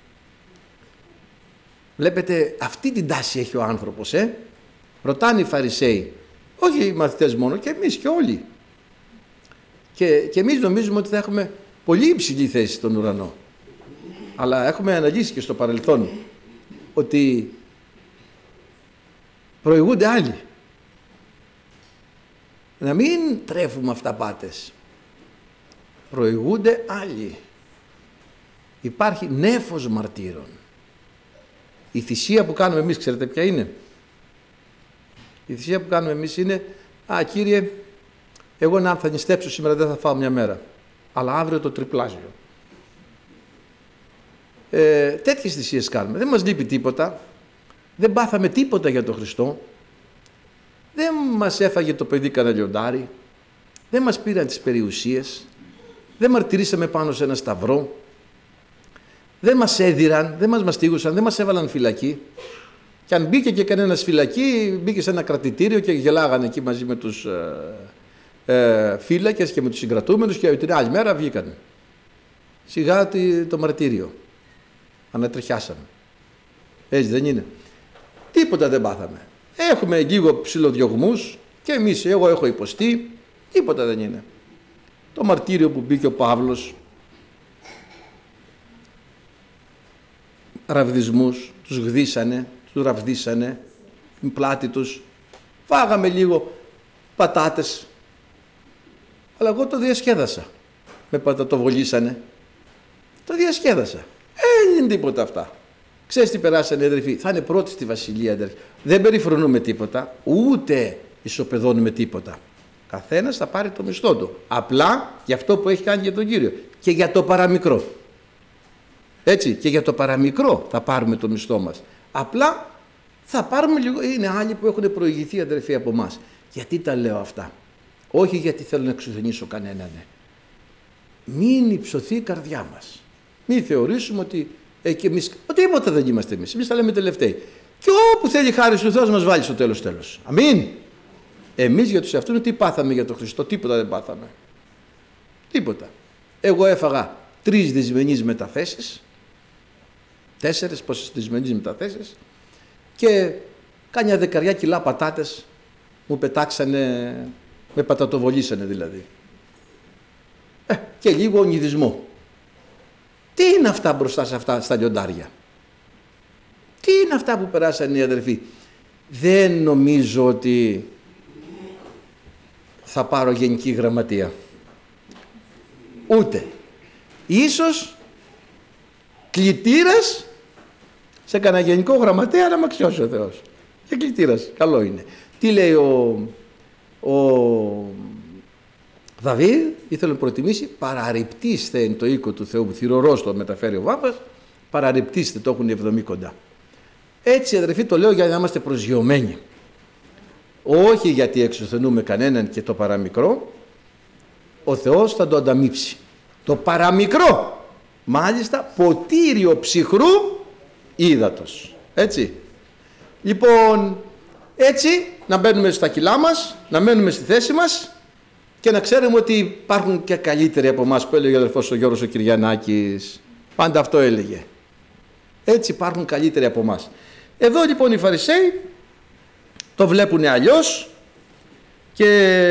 Βλέπετε, αυτή την τάση έχει ο άνθρωπος, ε. Ρωτάνε οι Φαρισαίοι, όχι οι μαθητές μόνο, και εμείς και όλοι. Και, και εμείς νομίζουμε ότι θα έχουμε πολύ υψηλή θέση στον ουρανό. Αλλά έχουμε αναλύσει και στο παρελθόν ότι προηγούνται άλλοι. Να μην τρέφουμε αυταπάτες. Προηγούνται άλλοι. Υπάρχει νέφος μαρτύρων. Η θυσία που κάνουμε εμείς, ξέρετε ποια είναι? Η θυσία που κάνουμε εμείς είναι, α, Κύριε, εγώ να θα νηστέψω σήμερα δεν θα φάω μια μέρα, αλλά αύριο το τριπλάσιο. Ε, τέτοιες θυσίες κάνουμε. Δεν μας λείπει τίποτα. Δεν πάθαμε τίποτα για τον Χριστό. Δεν μας έφαγε το παιδί κανένα λιοντάρι. Δεν μας πήραν τις περιουσίες. δεν μαρτυρήσαμε πάνω σε ένα σταυρό, δεν μας έδιραν, δεν μας μαστίγουσαν, δεν μας έβαλαν φυλακή. Και αν μπήκε και κανένας φυλακή, μπήκε σε ένα κρατητήριο και γελάγανε εκεί μαζί με τους ε, ε, φύλακες και με τους συγκρατούμενους και την άλλη μέρα βγήκαν. Σιγά το μαρτύριο. Ανατριχιάσαμε. Έτσι δεν είναι? Τίποτα δεν πάθαμε. Έχουμε λίγο ψιλοδιωγμούς και εμείς, εγώ έχω υποστεί, τίποτα δεν είναι. Το μαρτύριο που μπήκε ο Παύλος, ραβδισμούς, τους γδίσανε, τους ραβδίσανε, την πλάτη τους, φάγαμε λίγο πατάτες, αλλά εγώ το διασκέδασα. Με πατατοβολήσανε, το διασκέδασα. Ε, δεν είναι τίποτα αυτά. Ξέρεις τι περάσανε, αδερφοί? Θα είναι πρώτοι στη Βασιλεία, αδερφοί. Δεν περιφρονούμε τίποτα, ούτε ισοπεδώνουμε τίποτα. Καθένας θα πάρει το μισθό του. Απλά για αυτό που έχει κάνει για τον Κύριο. Και για το παραμικρό. Έτσι, και για το παραμικρό θα πάρουμε το μισθό μας. Απλά θα πάρουμε λίγο. Είναι άλλοι που έχουν προηγηθεί, αδερφοί, από εμάς. Γιατί τα λέω αυτά? Όχι γιατί θέλω να εξουθενήσω κανέναν. Μην υψωθεί η καρδιά μας. Μην θεωρήσουμε ότι ε, και εμείς, τίποτα δεν είμαστε εμείς. Εμείς τα λέμε τελευταίοι. Και όπου θέλει χάρη του Θεός μας βάλει στο τέλος τέλος. Αμήν. Εμείς για τους εαυτούς τι πάθαμε για τον Χριστό? Τίποτα δεν πάθαμε. Τίποτα. Εγώ έφαγα τρεις δυσμενείς μεταθέσεις, τέσσερις πόσες δυσμενείς μεταθέσεις και κάμια δεκαριά κιλά πατάτες μου πετάξανε, με πατατοβολήσανε δηλαδή. Ε, και λίγο ονειδισμό. Τι είναι αυτά μπροστά σε αυτά στα λιοντάρια? Τι είναι αυτά που περάσανε οι αδερφοί? Δεν νομίζω ότι θα πάρω γενική γραμματεία. Ούτε. Ίσως κλητήρας σε κανένα γενικό γραμματέα να μ' αξιώσει ο Θεός. Και κλητήρας, καλό είναι. Τι λέει ο, ο Δαβίδ? Ήθελε να προτιμήσει, παραρρυπτήστε εν το οίκο του Θεού, θυρωρός το μεταφέρει ο Βάπας, παραρρυπτήστε, το έχουν οι εβδομή κοντά. Έτσι, αδερφοί, το λέω για να είμαστε προσγειωμένοι. Όχι γιατί εξουθενούμε κανέναν και το παραμικρό, ο Θεός θα το ανταμείψει. Το παραμικρό, μάλιστα, ποτήριο ψυχρού ύδατος. Έτσι. Λοιπόν, έτσι να μπαίνουμε στα κιλά μας, να μένουμε στη θέση μας και να ξέρουμε ότι υπάρχουν και καλύτεροι από εμάς, που έλεγε ο αδερφός ο Γιώργος ο Κυριανάκης. Πάντα αυτό έλεγε. Έτσι υπάρχουν καλύτεροι από εμάς. Εδώ λοιπόν οι Φαρισαίοι το βλέπουν αλλιώς και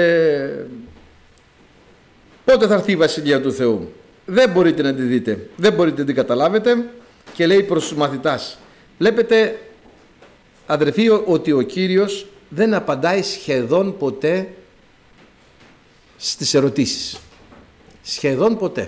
πότε θα έρθει η Βασιλεία του Θεού? Δεν μπορείτε να τη δείτε, δεν μπορείτε να την καταλάβετε. Και λέει προς τους μαθητάς, βλέπετε αδερφοί ότι ο Κύριος δεν απαντάει σχεδόν ποτέ στις ερωτήσεις. Σχεδόν ποτέ.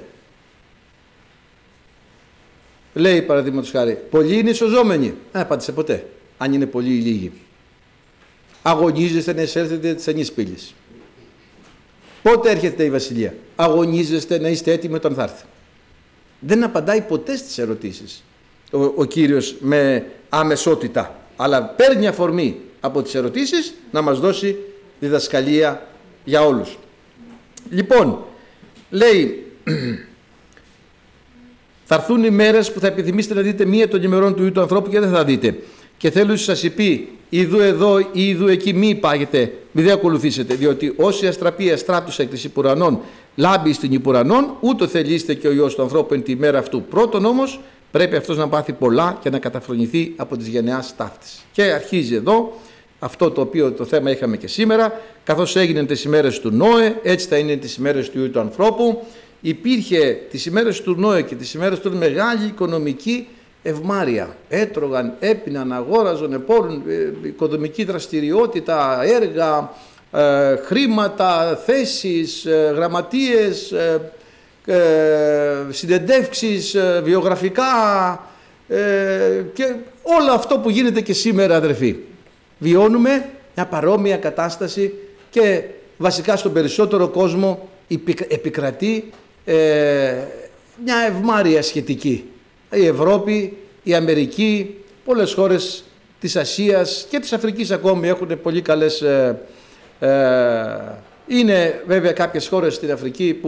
Λέει παραδείγματος χάρη, πολλοί είναι σωζόμενοι. Δεν απάντησε ποτέ, αν είναι πολλοί ή λίγοι. Αγωνίζεστε να εισέλθετε της Αγίας Πύλης. Πότε έρχεται η Βασιλεία? Αγωνίζεστε να είστε έτοιμοι όταν θα έρθει. Δεν απαντάει ποτέ στις ερωτήσεις ο, ο Κύριος με αμεσότητα, αλλά παίρνει αφορμή από τις ερωτήσεις να μας δώσει διδασκαλία για όλους. Λοιπόν, λέει, θα έρθουν οι μέρες που θα επιθυμήσετε να δείτε μία των ημερών του Υιού του ανθρώπου και δεν θα δείτε. Και θέλω να σας πει, ιδού εδώ ή ιδού εκεί μη υπάγετε, μη δεν ακολουθήσετε, διότι όσοι αστραπεί αστράπτους εκ της υπουρανών, λάμπει στην υπουρανών, ούτω θελήστε και ο Υιός του ανθρώπου εν τη μέρα αυτού. Πρώτον όμως, πρέπει αυτός να πάθει πολλά και να καταφρονηθεί από τις γενεάς ταύτης. Και αρχίζει εδώ αυτό το οποίο το θέμα είχαμε και σήμερα, καθώς έγιναν τις ημέρες του Νόε, έτσι θα είναι τις ημέρες του Υιού του ανθρώπου. Υπήρχε τις ημέρες του Νόε και τις ημέρες του μεγάλη οικονομική ευμάρεια. Έτρωγαν, έπιναν, αγόραζαν, επόρουν, οικοδομική δραστηριότητα, έργα, ε, χρήματα, θέσεις, ε, γραμματείες, ε, ε, συνεντεύξεις, ε, βιογραφικά ε, και όλο αυτό που γίνεται και σήμερα, αδερφοί. Βιώνουμε μια παρόμοια κατάσταση και βασικά στον περισσότερο κόσμο επικρατεί ε, μια ευμάρεια σχετική. Η Ευρώπη, η Αμερική, πολλές χώρες της Ασίας και της Αφρικής ακόμη έχουν πολύ καλές... Ε, ε, είναι βέβαια κάποιες χώρες στην Αφρική που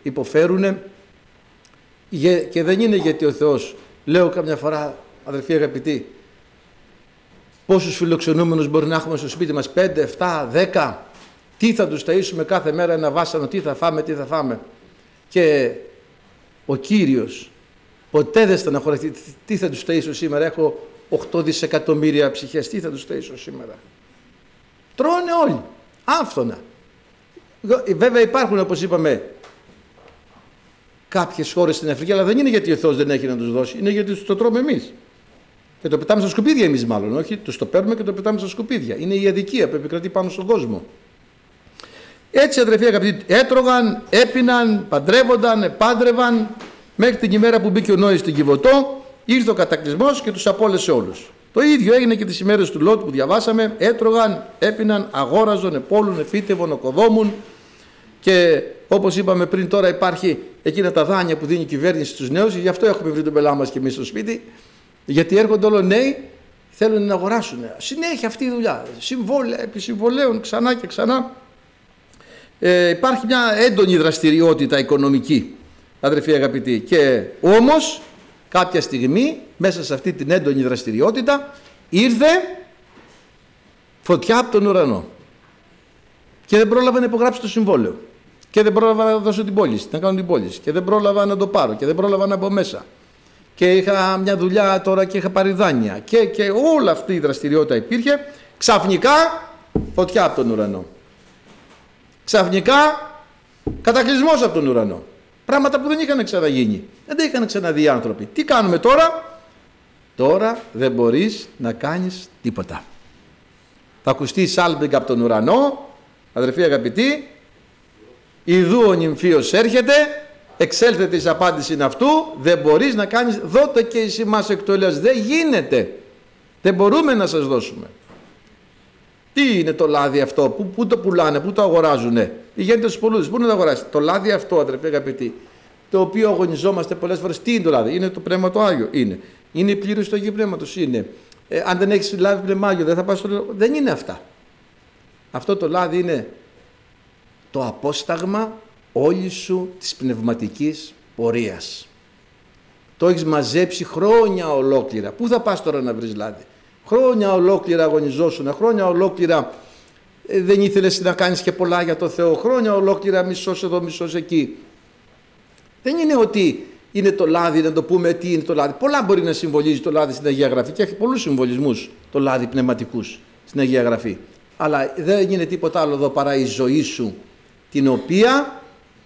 υποφέρουν και δεν είναι γιατί ο Θεός. Λέω καμιά φορά, αδερφοί αγαπητοί, πόσους φιλοξενούμενους μπορεί να έχουμε στο σπίτι μας, πέντε, εφτά, δέκα, τι θα τους ταΐσουμε κάθε μέρα ένα βάσανο, τι θα φάμε, τι θα φάμε. Και ο Κύριος ποτέ δεν στεναχωρηθεί, τι θα τους ταΐσω σήμερα, έχω οκτώ δισεκατομμύρια ψυχές, τι θα τους ταΐσω σήμερα. Τρώνε όλοι, άφθονα. Βέβαια υπάρχουν, όπως είπαμε, κάποιες χώρες στην Αφρική, αλλά δεν είναι γιατί ο Θεός δεν έχει να τους δώσει, είναι γιατί τους το τρώμε εμείς. Και το πετάμε στα σκουπίδια εμείς μάλλον, όχι, τους το παίρνουμε και το πετάμε στα σκουπίδια. Είναι η αδικία που επικρατεί πάνω στον κόσμο. Έτσι, αδερφοί αγαπητοί, έτρωγαν, έπιναν, παντρεύονταν, πάντρευαν, μέχρι την ημέρα που μπήκε ο Νόης στην Κιβωτό, ήρθε ο κατακλυσμός και τους απόλυσε όλους. Το ίδιο έγινε και τις ημέρες του Λότ που διαβάσαμε, έτρωγαν, έπιναν, αγόραζαν, επόλουν, εφύτευαν, οκοδόμουν και όπως είπαμε πριν, τώρα υπάρχει εκείνα τα δάνεια που δίνει η κυβέρνηση στους νέους, γι' αυτό έχουμε βρει τον πελά μας και εμείς στο σπίτι, γιατί έρχονται όλοι νέοι, θέλουν να αγοράσουν. Συνέχεια αυτή η δουλειά, συμβόλαια, επί συμβολέων, ξανά και ξανά. Ε, υπάρχει μια έντονη δραστηριότητα οικονομική, αδερφοί αγαπητοί, και όμως κάποια στιγμή μέσα σε αυτή την έντονη δραστηριότητα ήρθε φωτιά από τον ουρανό και δεν πρόλαβα να υπογράψω το συμβόλαιο και δεν πρόλαβα να δώσω την πώληση, να κάνω την πώληση και δεν πρόλαβα να το πάρω και δεν πρόλαβα να μπω μέσα και είχα μια δουλειά τώρα και είχα πάρει δάνεια και, και όλη αυτή η δραστηριότητα υπήρχε. Ξαφνικά φωτιά από τον ουρανό, ξαφνικά κατακλυσμός από τον ουρανό, πράγματα που δεν είχαν ξαναγίνει, δεν τα είχαν ξαναδεί οι άνθρωποι. Τι κάνουμε τώρα? Τώρα δεν μπορείς να κάνεις τίποτα. Θα ακουστεί σάλπιγγα από τον ουρανό, αδερφοί αγαπητοί, ιδού ο νυμφίος έρχεται, εξέλθετε εις απάντηση αυτού, δεν μπορείς να κάνεις, δώτε και εσύ μας εκ του ελαιός. Δεν γίνεται, δεν μπορούμε να σας δώσουμε. Τι είναι το λάδι αυτό, πού, πού το πουλάνε, πού το αγοράζουνε? Πηγαίνετε στους πολλούς, πού να το αγοράσετε? Το λάδι αυτό, αδερφοί αγαπητοί, το οποίο αγωνιζόμαστε πολλές φορές. Τι είναι το λάδι? Είναι το Πνεύμα το Άγιο? Είναι. Είναι η πλήρωση του Αγίου Πνεύματος? Είναι. Ε, αν δεν έχεις λάβει Πνεύμα Άγιο, δεν θα πας στο... Δεν είναι αυτά. Αυτό το λάδι είναι το απόσταγμα όλης σου της πνευματικής πορείας. Το έχεις μαζέψει χρόνια ολόκληρα. Πού θα πας τώρα να βρεις λάδι? Χρόνια ολόκληρα αγωνιζόσουν, χρόνια ολόκληρα ε, δεν ήθελες να κάνεις και πολλά για το Θεό, χρόνια ολόκληρα μισός εδώ, μισός εκεί. Δεν είναι ότι είναι το λάδι, να το πούμε τι είναι το λάδι. Πολλά μπορεί να συμβολίζει το λάδι στην Αγία Γραφή και έχει πολλούς συμβολισμούς το λάδι πνευματικούς στην Αγία Γραφή. Αλλά δεν είναι τίποτα άλλο εδώ παρά η ζωή σου, την οποία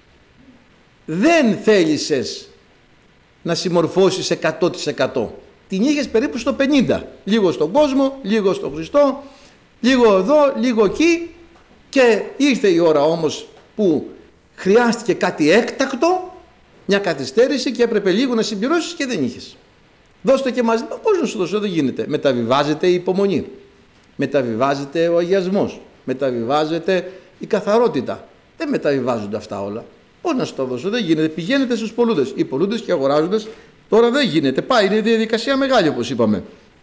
δεν θέλησες να συμμορφώσεις εκατό τοις εκατό. Την είχες περίπου στο πενήντα. Λίγο στον κόσμο, λίγο στον Χριστό, λίγο εδώ, λίγο εκεί, και ήρθε η ώρα όμως που χρειάστηκε κάτι έκτακτο, μια καθυστέρηση, και έπρεπε λίγο να συμπληρώσεις και δεν είχες. Δώστε και μαζί. Πώς να σου δώσω? Δεν γίνεται. Μεταβιβάζεται η υπομονή, μεταβιβάζεται ο αγιασμός, μεταβιβάζεται η καθαρότητα. Δεν μεταβιβάζονται αυτά όλα. Πώς να σου το δώσω? Δεν γίνεται. Πηγαίνετε στους πολλούντες. Οι πολλούντες και οι αγοράζοντες τώρα δεν γίνεται. Πάει, είναι διαδικασία μεγάλη όπως είπαμε.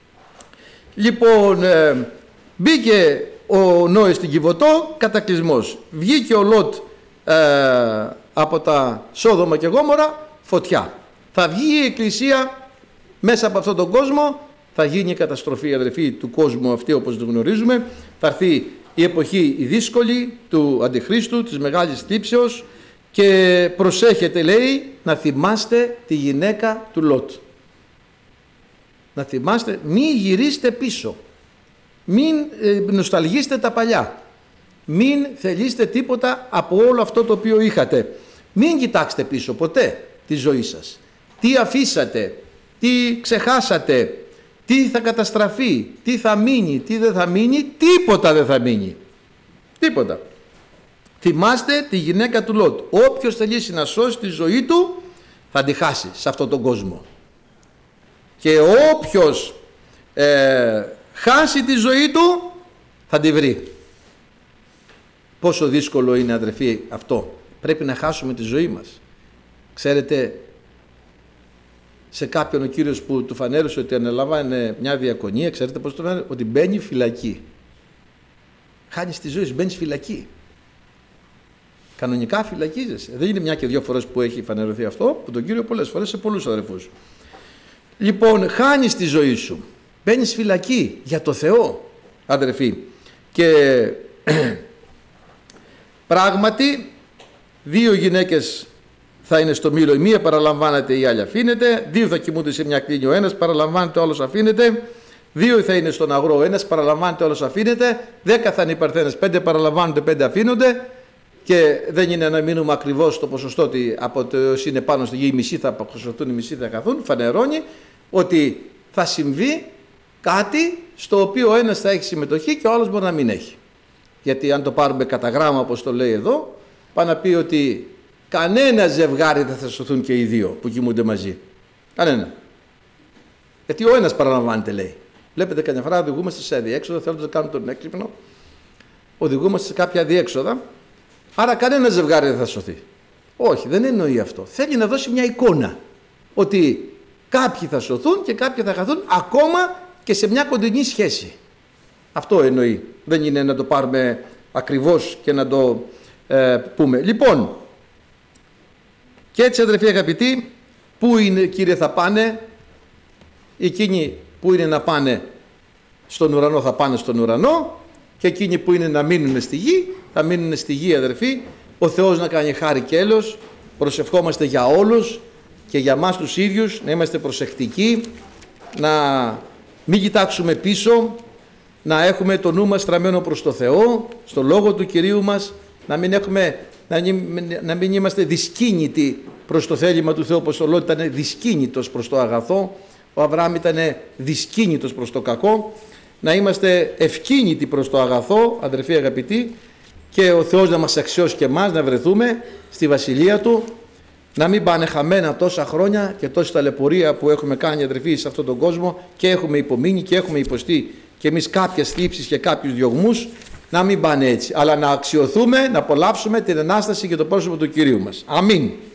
Λοιπόν, ε, μπήκε ο Νόης στην Κιβωτό, κατακλυσμός. Βγήκε ο Λότ ε, από τα Σόδομα και Γόμορα, φωτιά. Θα βγει η Εκκλησία μέσα από αυτόν τον κόσμο, θα γίνει η καταστροφή, αδερφοί, του κόσμου αυτή όπως το γνωρίζουμε. Θα έρθει η εποχή η δύσκολη του Αντιχρίστου, της μεγάλης θλίψεως, και προσέχετε, λέει, να θυμάστε τη γυναίκα του Λότ. Να θυμάστε, μην γυρίστε πίσω, μην ε, νοσταλγίστε τα παλιά, μην θελήσετε τίποτα από όλο αυτό το οποίο είχατε. Μην κοιτάξετε πίσω ποτέ τη ζωή σας. Τι αφήσατε, τι ξεχάσατε, τι θα καταστραφεί, τι θα μείνει, τι δεν θα μείνει. Τίποτα δεν θα μείνει. Τίποτα. Θυμάστε τη γυναίκα του Λότ. Όποιος θελήσει να σώσει τη ζωή του θα τη χάσει σε αυτόν τον κόσμο. Και όποιος ε, χάσει τη ζωή του θα τη βρει. Πόσο δύσκολο είναι, αδερφοί, αυτό. Πρέπει να χάσουμε τη ζωή μας. Ξέρετε, σε κάποιον ο Κύριος που του φανέρωσε ότι αναλάμβανε μια διακονία, ξέρετε πώς το φανέρωσε? Ότι μπαίνει φυλακή. Χάνεις τη ζωή σου, μπαίνεις φυλακή. Κανονικά φυλακίζεσαι. Δεν είναι μια και δύο φορές που έχει φανερωθεί αυτό, που τον Κύριο πολλές φορές σε πολλούς αδερφούς. Λοιπόν, χάνεις τη ζωή σου. Μπαίνεις φυλακή για το Θεό, αδερφοί. Και πράγματι, δύο γυναίκες θα είναι στο μήλο, η μία παραλαμβάνεται, η άλλη αφήνεται. Δύο θα κοιμούνται σε μια κλίνη, ο ένας παραλαμβάνεται, ο άλλος αφήνεται. Δύο θα είναι στον αγρό, ο ένας παραλαμβάνεται, ο άλλος αφήνεται. Δέκα θα είναι οι παρθένες, πέντε παραλαμβάνονται, πέντε αφήνονται. Και δεν είναι να μείνουμε ακριβώς στο ποσοστό ότι από το είναι πάνω στη γη, οι μισοί θα αποκοσωθούν, οι μισοί θα χαθούν. Φανερώνει ότι θα συμβεί κάτι στο οποίο ο ένας θα έχει συμμετοχή και ο άλλος μπορεί να μην έχει. Γιατί αν το πάρουμε κατά γράμμα, όπως το λέει εδώ, πάει να πει ότι κανένα ζευγάρι δεν θα σωθούν και οι δύο που κοιμούνται μαζί. Κανένα. Γιατί ο ένας παραλαμβάνεται, λέει. Βλέπετε, καμιά φορά οδηγούμαστε σε αδιέξοδο, θέλοντας να κάνουμε τον έξυπνο, οδηγούμαστε σε κάποια αδιέξοδα, άρα κανένα ζευγάρι δεν θα σωθεί. Όχι, δεν εννοεί αυτό. Θέλει να δώσει μια εικόνα ότι κάποιοι θα σωθούν και κάποιοι θα χαθούν, ακόμα και σε μια κοντινή σχέση. Αυτό εννοεί. Δεν είναι να το πάρουμε ακριβώς και να το ε, πούμε. Λοιπόν, και έτσι, αδερφοί αγαπητοί, πού είναι, Κύριε, θα πάνε? Εκείνοι που είναι να πάνε στον ουρανό θα πάνε στον ουρανό, και εκείνοι που είναι να μείνουν στη γη θα μείνουν στη γη, αδερφοί. Ο Θεός να κάνει χάρη και έλεος. Προσευχόμαστε για όλους και για μας τους ίδιους, να είμαστε προσεκτικοί, να μην κοιτάξουμε πίσω, να έχουμε το νου μας στραμμένο προς το Θεό, στο Λόγο του Κυρίου μας, να μην, έχουμε, να μην, να μην είμαστε δυσκίνητοι προς το θέλημα του Θεού, όπως ο Λώτ ήταν δυσκίνητος προς το αγαθό, ο Αβραάμ ήταν δυσκίνητος προς το κακό. Να είμαστε ευκίνητοι προς το αγαθό, αδερφοί αγαπητοί, και ο Θεός να μας αξιώσει και εμάς να βρεθούμε στη Βασιλεία Του, να μην πάνε χαμένα τόσα χρόνια και τόση ταλαιπωρία που έχουμε κάνει, αδερφοί, σε αυτόν τον κόσμο, και έχουμε υπομείνει και έχουμε υποστεί και εμείς κάποιες θλίψεις και κάποιους διωγμούς, να μην πάνε έτσι, αλλά να αξιοθούμε, να απολαύσουμε την Ανάσταση και το πρόσωπο του Κυρίου μας. Αμήν.